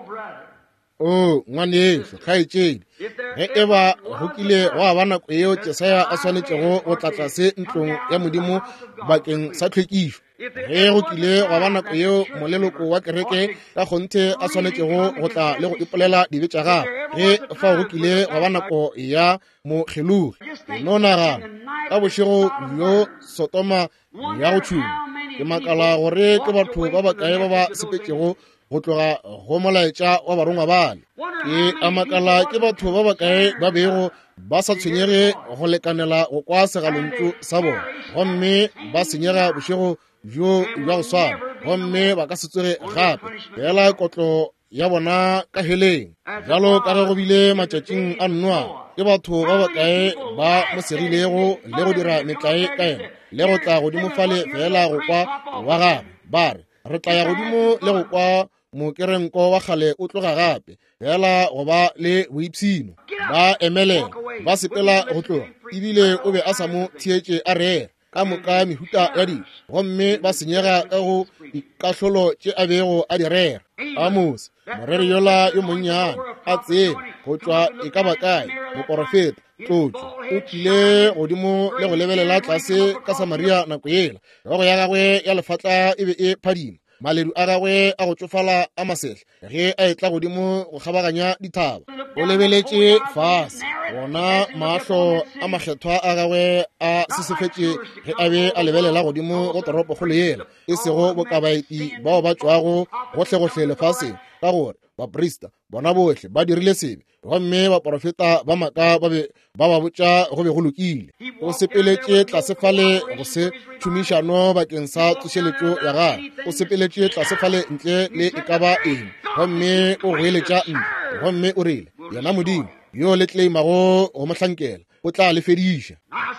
O ngwaneso kgaetšedi, ge e ba go kile go ba nako eo Jesaya a swanetšego go tlatla se ntlong ya Modimo bakeng sa tlhwekišo, ge go kile go ba nako eo moleloko wa kereke ka kgonthe a swanetšego go tla le go ipolela dibe tša gagwe, ge fa go kile go ba nako ya mokgelogi no nagana ka bošego bjo Sotoma ya go tšhuma. Ke makala gore ke batho ba bakae ba ba sepetšego go tloga go molaetša wa barongwa bale. Ke a makala ke batho ba bakae ba bego ba sa tshwenyege go lekanela go kwa segalontšu sa bona, gomme ba senyega bošego bjo bja go swana, gomme ba ka se tsoge gape fela kotlo ya bona ka heleng. Jalo ka ge go bile matšatšing a nnwa, ke batho ba bakae ba mo segilego le go dira metlae ka ena, le go tla godimo fale fela go kwa wa gagwe. Ba re re tla ya godimo le go kwa mokerenko wa kgale o tloga gape fela go ba le boipshino. Ba emelela ba sepela go tloga, ebile o be a sa mo thietše a rera ka moka mehuta ya dilo, gomme ba senyega ka go dikahlolo tše a bego a di rera. Amos moreri yola yo monnyane a tsene go tšwa e ka bakae moporofeta tlotšo o tlile godimo le go lebelela tlase ka Samaria nako yela. Rogo ya gagwe ya lefatla e be e phadima, maledu a gagwe a go tsofala a masehla ge a etla godimo go kgabaganya dithaba. O lebeletše fase, bona mahlo a makgethwa a gagwe a sesefetše ge a be a lebelela godimo go toropo kgolo yela, e sego bokabaeti bao ba tšwago gohle-gohle lefaseng, ka gore baprista bona bohle ba dirile sebe, gomme baprofeta ba maka ba botša go be go lokile. O sepeletše tlasefale go se tšhomišano bakeng sa tsošeletšo ya gagwe. O sepeletše tlasefale ntle le e ka ba eng, gomme o go eletša ntle, gomme o rile yena Modimo yo le tleimago go mohlankela o tla le fediša.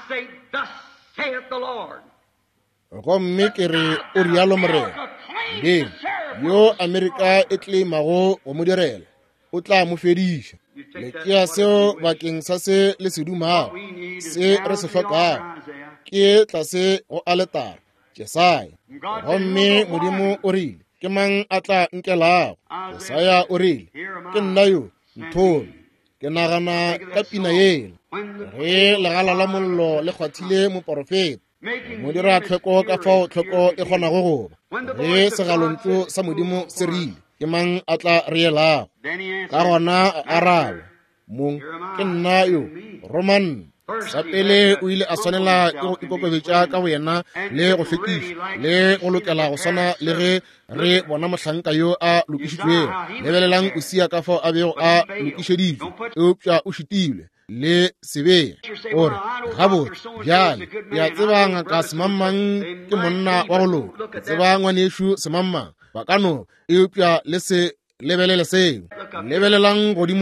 Gomme ke re o rialo morena ding yo Amerika e tleimago go mo direla o tla mo fediša. Le tšea seo bakeng sa se le sedumago se re se hlokago ke tlase go aletara Jesaya. Gomme Modimo o rile ke mang a tla nkelago? Jesaya o rile ke nna yo nthome. Ke nagana ka pina yela ge legala la mollo le kgwathile moporofeta, mo dira tlhoko ka fao tlhoko e kgonago goba, ge segalontšu sa Modimo se rile ke mang a tla reelago? Ka gona a araba mong, ke nna yo Roman. Sa pele o ile a swanela ke go ikokobetša ka wena le go hlwekiša le go lokela go swana le ge re bona mohlanka yo a lokišitšwego. Lebelelang o sia ka fao a bego a lokišeditšwe, eupša o šitile le sebea ore gabotse bjale ke a tseba ngaka semammang ke monna wa go loka, ke tseba ngwanešo semammang ba ka no eupša le se lebelele seo. Lebelelang godimo mo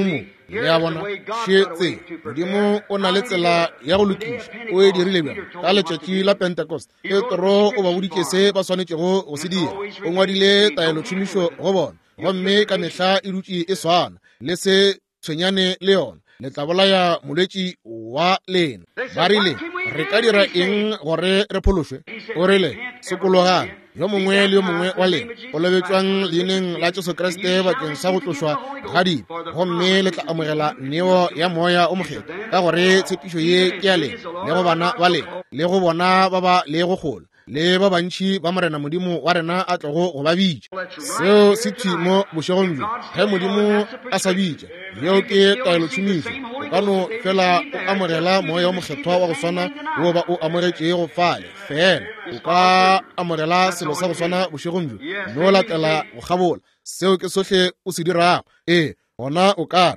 le a bona šetse modimo o na le tsela ya go lokiša o e dirile bjang ka letšatši la pentecost petro o ba boditše se ba swanetšego go se dira o ngwadile taelotšhomišo go bona gomme ka mehla e dutše e swana le se tshwenyane le yona le tla bolaya molwetši wa lena ba rile re ka dira eng gore re phološwe o rile sekologane yo mongwe le yo mongwe wa lena o lebetswang leineng la Jesu Kriste bakeng sa go tlošwa ga dibe gomme le tla amogela neo ya moya o mokgetho ka gore tshepišo ye ke ya lena le go bana ba lena le go bona ba ba le go gola le ba bantši ba morena modimo wa rena a tlogo go ba bitša seo se thwi mo bošegong bjo ge modimo a sa bitša yeo ke taelotšhomišo o ka no fela o amogela moya o mokgethwa wa go swana wo ba o amogetše go fale fela o ka amogela selo sa go swana bošegong bjo no latela go gabola seo ke sohle o se dirago gona o ka re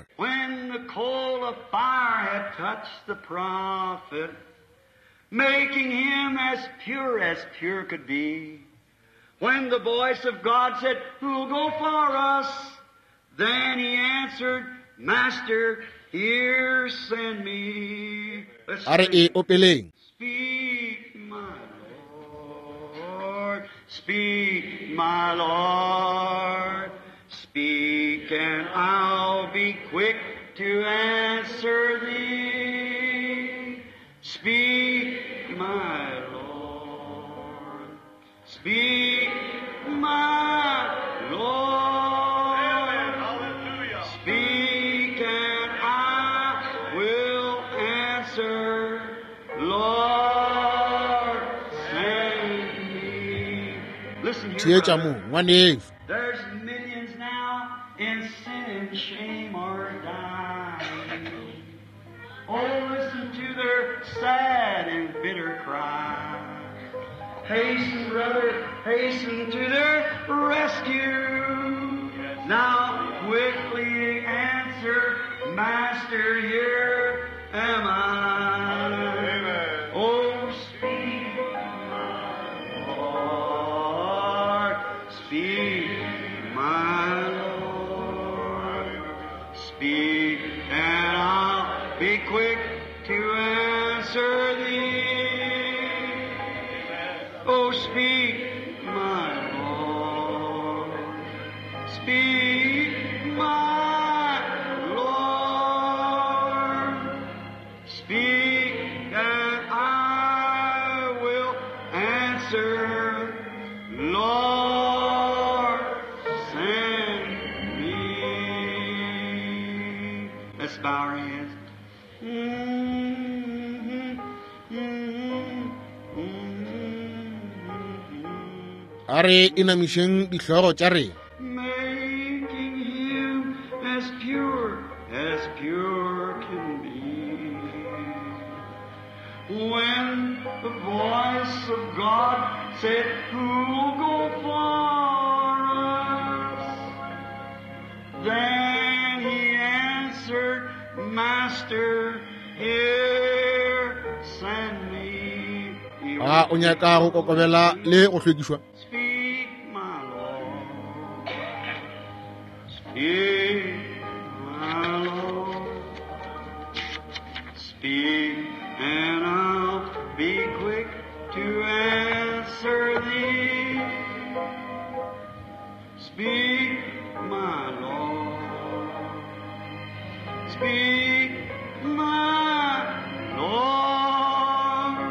making him as pure could be. When the voice of God said, who'll go for us? Then he answered, Master, here send me. Speak, my Lord, speak, my Lord, speak, and I'll be quick to answer thee. Speak, my Lord, speak, my Lord, speak, and I will answer, Lord, send me. Listen here, brother. There's millions now in sin and shame are dying. Oh, listen to their sad and bitter cry. Hasten, brother, hasten to their rescue. Now quickly answer, Master, here am I. Amen. Oh, speak, my Lord, speak, my Lord, speak, and I'll be quick to answer thee. Oh, speak, my Lord. Speak, my Lord. Speak, and I will answer. Lord, send me. Let's bow our heads. Are inamišeng dihlogo tša rena making him as pure can be. When the voice of God said, who'll go for us? Then he answered, Master, here send me. o nyaka go kokobela le go hlwekišwa Speak, my Lord. Speak, my Lord. Speak, and I'll be quick to answer thee. Speak, my Lord. Speak, my Lord.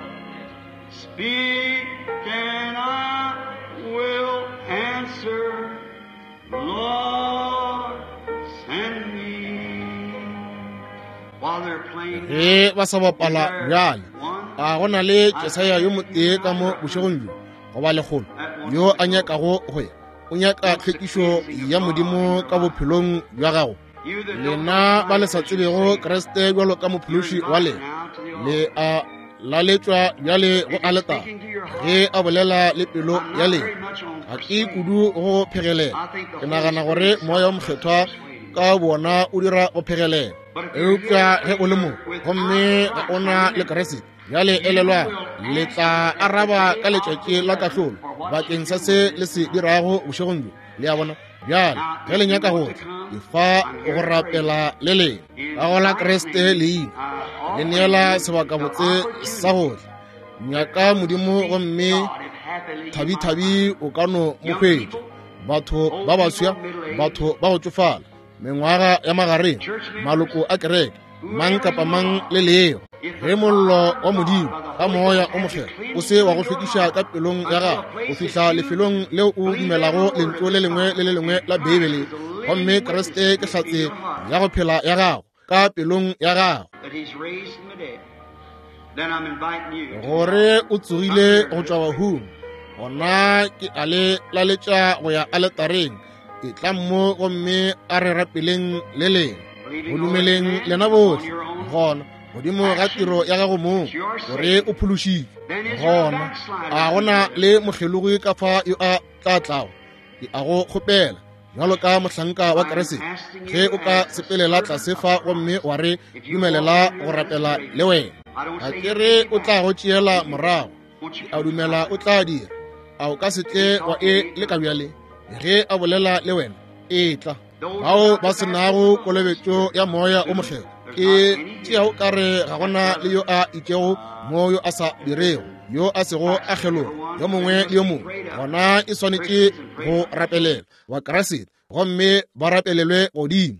Speak, and I will answer, Lord, send me. While they're playing, ba sa bapala bjale a go na le Jesaya yo motee ka mo bošegong bjo go ba legolo yo a nyakago go ya o nyaka tlhwekišo ya modimo ka bophelong bja gago lena ba le sa tsebego Kriste bjalo ka mophološi wa lena le a laletšwa bjale go aleta ge a bolela le pelo ya lena ga ke kudu go phegelela ke nagana gore moya o mokgethwa ka bona o dira go phegelela eupša ge o le mo gomme ga ona le Kriste bjale elelwa le tla araba ka letšatši la kahlolo bakeng sa se le se dirago bošegong bjo le a bona bjale ge le nyaka go tla efa go rapela le leng ka go la Kreste leina le neela sebaka botse sa go tla nyaka Modimo gomme thabi o ka no mokgwetša batho ba baswa batho ba go tsofala mengwaga ya magareng maloko a kereke mang kapa mang le leo ge mollo wa Modimo ka moya o mokgela o se wa go hlwekiša ka pelong ya gago go fihla lefelong leo o dumelago lentlo le lengwe la Bibele gomme Kreste ke hlatse ya go phela ya gago ka pelong ya gago gore o tsogile go tšwa bahung gona ke a le laletša go ya aletareng e tla mo gomme a re rapeleng le leng go dumeleng lena bohle gona godimo ga tiro ya gago moo gore o phološitše gona a gona le mogelogi ka fa yo a tla tlago ke a go kgopela jalo ka mohlanka wa Kriste ge o ka sepelela tlase fa gomme wa re dumelela go rapela le wena a kere o tla go tšeela morago a dumela o tla dira a o ka se tle wa e le ka bjale ge a bolela le wena e tla bao ba senago kolobetšo ya moya o mokgelo ke tšea o ka re ga gona le yo a itšego mo yo a sa dirego yo a sego a kgeloga yo mongwe le yo mongwe gona e swanetše go rapelela wa Kriste gomme ba rapelelwe godimo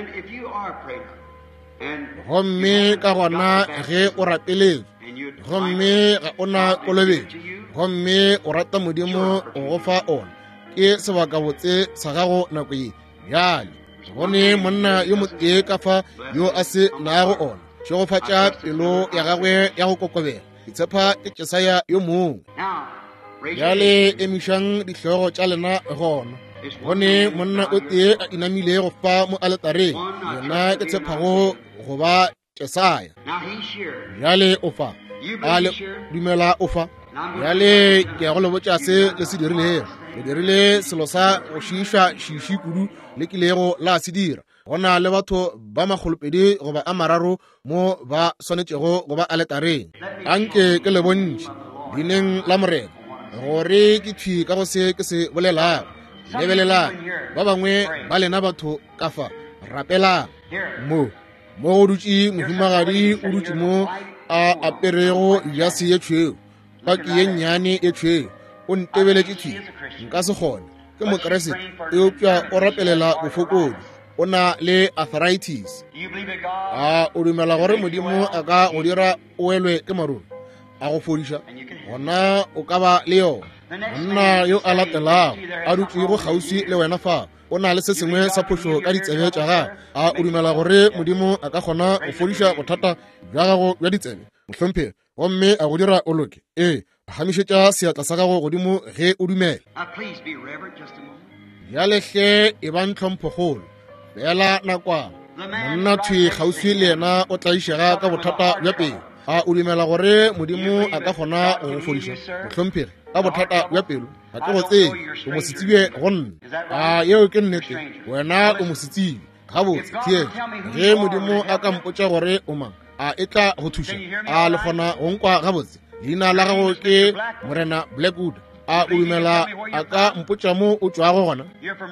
gomme ka gona ge o rapeletswe gomme ga o na kolobetšo gomme o rata Modimo o go fa ona ke sebaka botse sa gago nako ye bjale gone monna yo motee ka fa yo a se naago ona tšegofatša pelo ya gagwe ya go kokobela itshepa ke Jesaya yo mongwe bjale emišang dihlogo tša lena gona gone monna o tee a inamile go fa mo aletareng yena ke tshepago go ba Jesaya bjale o fa a le dumela o fa bjale ke ya go le botša se le se dirilego le dirile selo sa go šiiša šiši kudu le kilego la se dira gona le batho ba magolopedi goba a mararo mo ba swanetšego goba aletareng anke ke le bontši dineng la morena gore ke thwi ka go se ke se bolelago lebelelang ba bangwe ba lena batho ka fa rapelang mo go dutše mohumagadi o dutše mo a aperego ya se ye tšhweo ka ke ye nnyane e tšhweo o ntebeletše thwi nka se kgone ke mokreste eupša o rapelela bofokodi o na le arthritis o dumela gore Modimo a ka go dira o welwe ke maruru a go fodiša gona o ka ba le yona monna yo a latelago a dutše go kgauswi le wena fa o na le se sengwe sa phošo ka ditsebe tša gago o dumela gore Modimo a ka kgona go fodiša bothata bja gago bja ditsebe mohlomphegi gomme a go dira o loke gamišetša seatla sa gago godimo ge o dumela bjale hle e ba ntlhomphogolo fela nakwana monna thwi kgauswi le yena o tla išega ka bothata bja pelo o dumela gore Modimo a ka kgona go go fodiša mohlomphegi ka bothata bja pelo ga ke go tsebe o mo setsibe go nna yeo ke nnete wena o mo setsibe gabotse tieng ge Modimo a ka mpotša gore o mang e tla go thuša le kgona go nkwa gabotse leina la gago ke morena Blackwood o dumela a ka mpotša mo o tšwago gona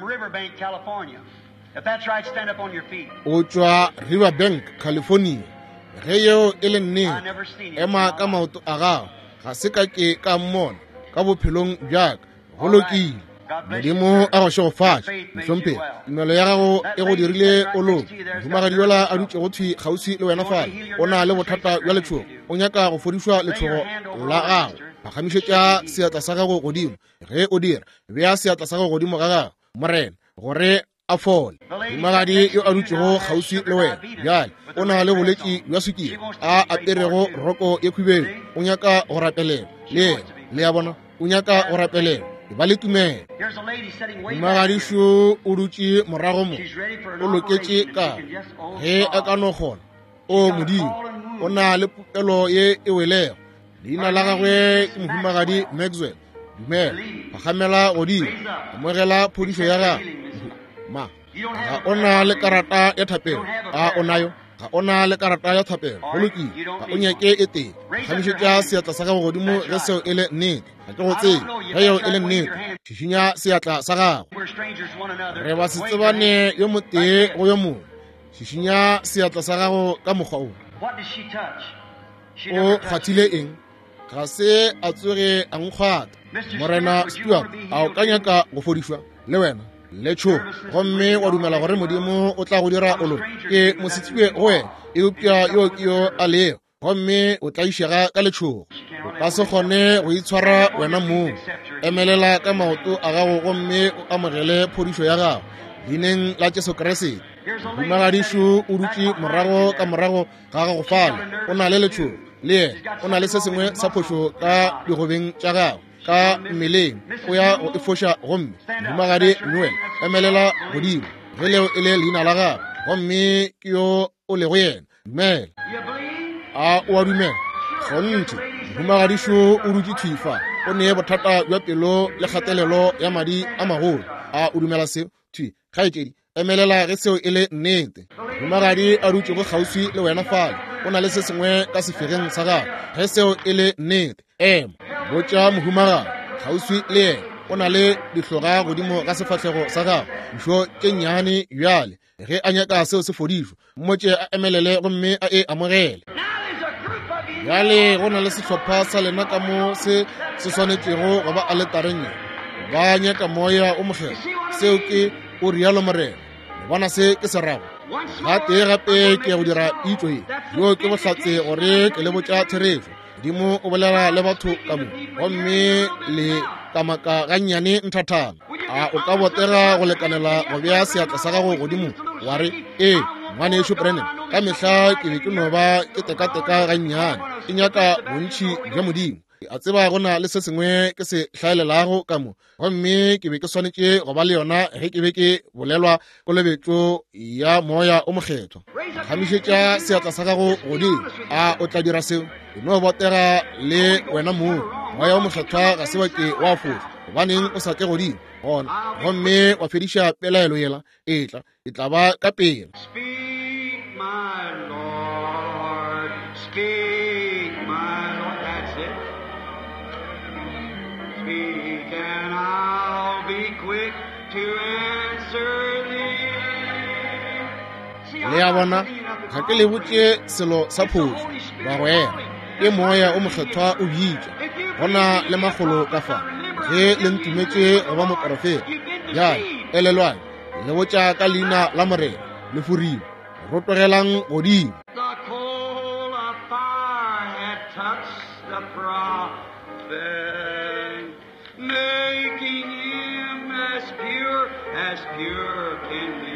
o tšwa Riverbank California ge yeo e le nnete ema ka maoto a gago ga se ka ke ka mmona ka bophelong bjaka go lokile Modimo a go šegofatša mohlomphegi tumelo ya gago e go dirile o loke mohumagadi yola a dutše go thwi kgauswi le wena fala o na le bothata bja letšhogo o nyaka go fodišwa letšhogo la gago a gamišetša seatla sa gago godimo ge o dira bea seatla sa gago godimo ga gago morena gore a fole mohumagadi yo a dutšego kgauswi le wena bjale o na le boletši bja sukiri a aperego roko ye khubedi o nyaka go rapelela le le ya bona o nyaka go rapelela ba le tumelo mohumagadišo o dutše morago mo o loketše ka ge a ka no kgona Modimo o na le pelo ye e welego leina la gagwe ke mohumagadi Maxwell dumela ba gamela godimo amogela phodišo ya gago ma ga o na le karata ya thapelo o nayo ga ona le karata ya thapelo go lokile ga o nyake e teng gamišetša seatla sa gago godimo ge seo e le nnete ga ke go tsebe ge eo e le nnete šišinya seatla sa gago re ba se tsebane yo motee go yo mongwe šišinya seatla sa gago ka mokgwa o o kgathile eng ga se a tsoge a nkgwata morena Stuart a o ka nyaka go fodišwa le wena letšho gomme wa dumela gore modimo o tla go dira olo ke mositswe go wena eupša yo ke yo a leo gomme o tla išega ka letšhogo o ka se kgone go itshwara wena moo emelela ka maoto a gago gomme o amogele phodišo ya gago leineng la Jesu Kriste Magadišu o dutše morago ka morago ga go fala o na le letšhogo le yena o na le se sengwe sa phošo ka digobeng tša gago ka mmeleng o ya go efoša gomme Magadi Noel emelela godimo ge leo e le leina la gago gomme ke yo o le go yena dumela a o a dumela gontši Magadišu o dutše thifa o nee bothata bja pelo le kgatelelo ya madi a magolo a o dumela seo thwi kgaetšedi emelela ge seo e le nnete Magadi a dutše go kgauswi le wena fale o na le se sengwe ka sefegeng sa gago ge seo e le nnete ema botša mohumagadi kgauswi le yena o na le dihloga godimo ka sefahlego sa gago dišo tše nnyane bjale ge a nyaka seo se fodišo mmotše a emelele gomme a e amogele bjale go na le sehlopha sa lena ka mo se swanetšego go ba a letareng ba nyaka moya o mokgelo seo ke o rialo morena le bona se ke serago ga tee gape ke go dira itlo e yo ke bohlatse gore ke le botša thereso dimo o bolela le batho ka mo gomme le kamaka gannyane nthathang a o ka botega go lekanela go bea seatla sa gago godimo wa re ngwanešo Brennan ka mehla ke be ke no ba ke tekateka gannyane ke nyaka bontšhi bja modimo a tseba gona le se sengwe ke se hlaelelago ka mo gomme ke be ke swanetše go ba le yona ge ke be ke bolelwa kolobetšo ya moya o mokgethwa gamišetša seatla sa gago godimo a o tla dira seo e no botega le wena moo moya o mokgethwa ga se wa ke wa foša gobaneng o sa tle godimo gona gomme wa fediša pelaelo yela e tla ba ka pele And I'll be quick to answer thee. le ya bona ga ke le botše selo sa phošo ba go ela ke moya o mokgethwa o bitša gona le magolo ka fa ge le ntumetše go ba moprofeta bjale elelwane le botša ka leina la morena le furimo rotogelang godimo The coal of fire had touched the prophet, making him as pure can be.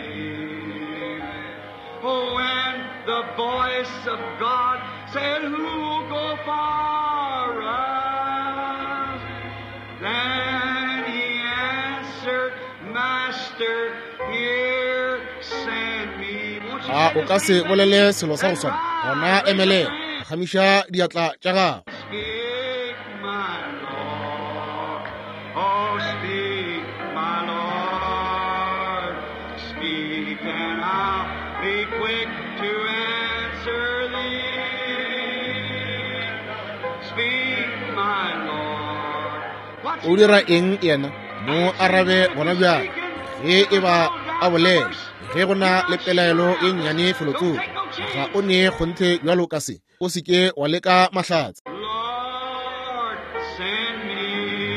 Oh, when the voice of God said, who'll go for us? Then he answered, Master, here send me. a o ka se bolele selo sa go swana gona emelela gamiša diatla tša gago Speak, my Lord. Oh, speak, my Lord. Speak, and I'll be quick to answer thee. Speak, my Lord. What's o dira eng yena mo arabe gona bjale ge e ba a bolela ge go na le pelaelo e nnyane felotsong ga o ne kgonthe bjalo ka se o se ke wa leka mahlatse Lord, send me.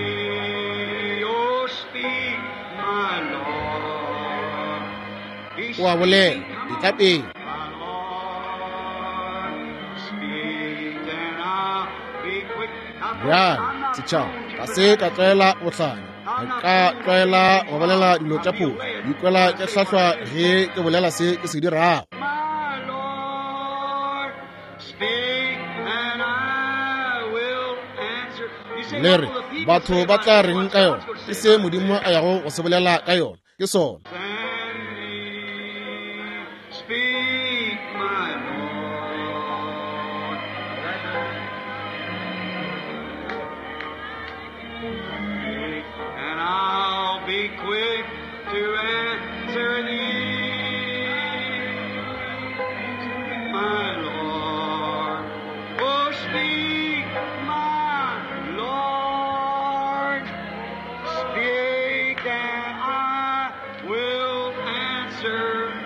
Oh, speak, my Lord. o a bolela di tla pele My Lord, speak, and I'll be quick. bjale setšhaba ka se ka tlwaela bohlanya ka tlwaela go bolela dilo tša phošo dikwela ke hlahlwa ge ke bolela se ke se dirago My Lord, speak, and I will answer. You say, le what re will the people batho say ba about tla it? reng What's ka yona God's ke gonna se modimo a yago go se bolela ka yona ke sona Send me. Speak, my Lord. And I'll be quick to answer thee. answer,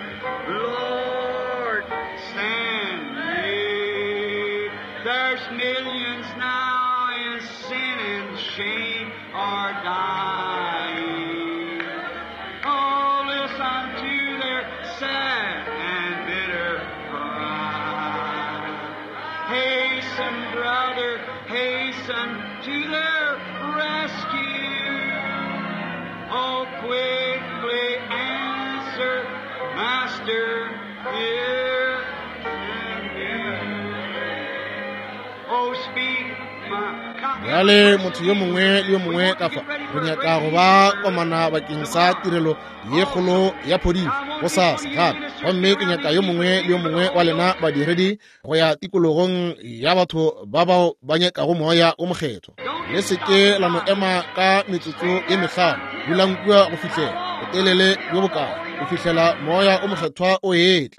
Lord, stand me. There's millions now in sin and shame are dying. Oh, listen to their sad and bitter cry. Hasten, brother, hasten to their rescue. Oh, quickly answer, Master, here and here. Oh, speak, my yale motho yo mongwe ka fa go nyaka go ba komana bakeng sa tirelo ye kgolo ya phodi go sa gape gomme ke nyaka yo mongwe wa lena badiredi go ya tikologong ya batho ba bao ba nyakago moya o mokgetho le seke la no ema ka metsotso e metlhano dulang kua go fitlhela botelele jo bokae go fitlhela moya o mokgethwa o etle.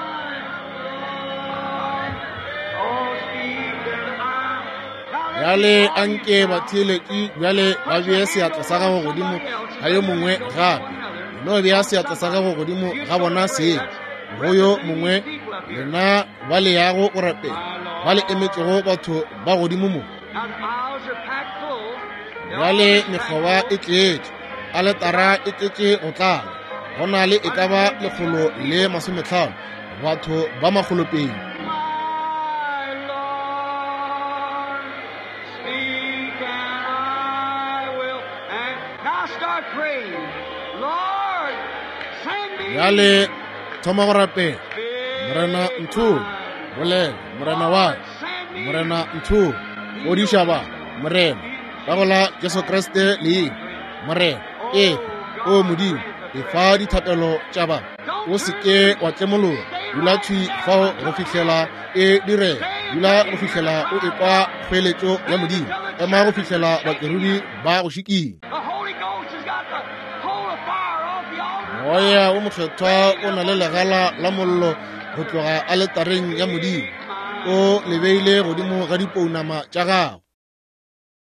Yale anke bathileki bjale ba bea seatla sa gago godimo ga yo mongwe gape no bea seatla sa gago godimo ga bona se go yo mongwe lena ba le yago o rapela ba le emetsego batho ba godimo mo yale mekgoba e tletse aletara e tletse go tlala go na le e ka ba 150 batho ba magolopedi. Yale thoma go rapela morena ntho bolela morena wa morena ntho o dishaba morena ba gola Jesu Kriste le morena o modimo e fa dithapelo tša ba o seke wa tlemologa dula tšhui fao go fitlhela e dire dula go fitlhela o ekwa kgweletšo ya modimo ema go fitlhela bakerudi ba go šikile. Moya o mokgethwa o na le legala la mollo go tloga aletareng ya modimo o lebeile godimo ga dipounama tša gago.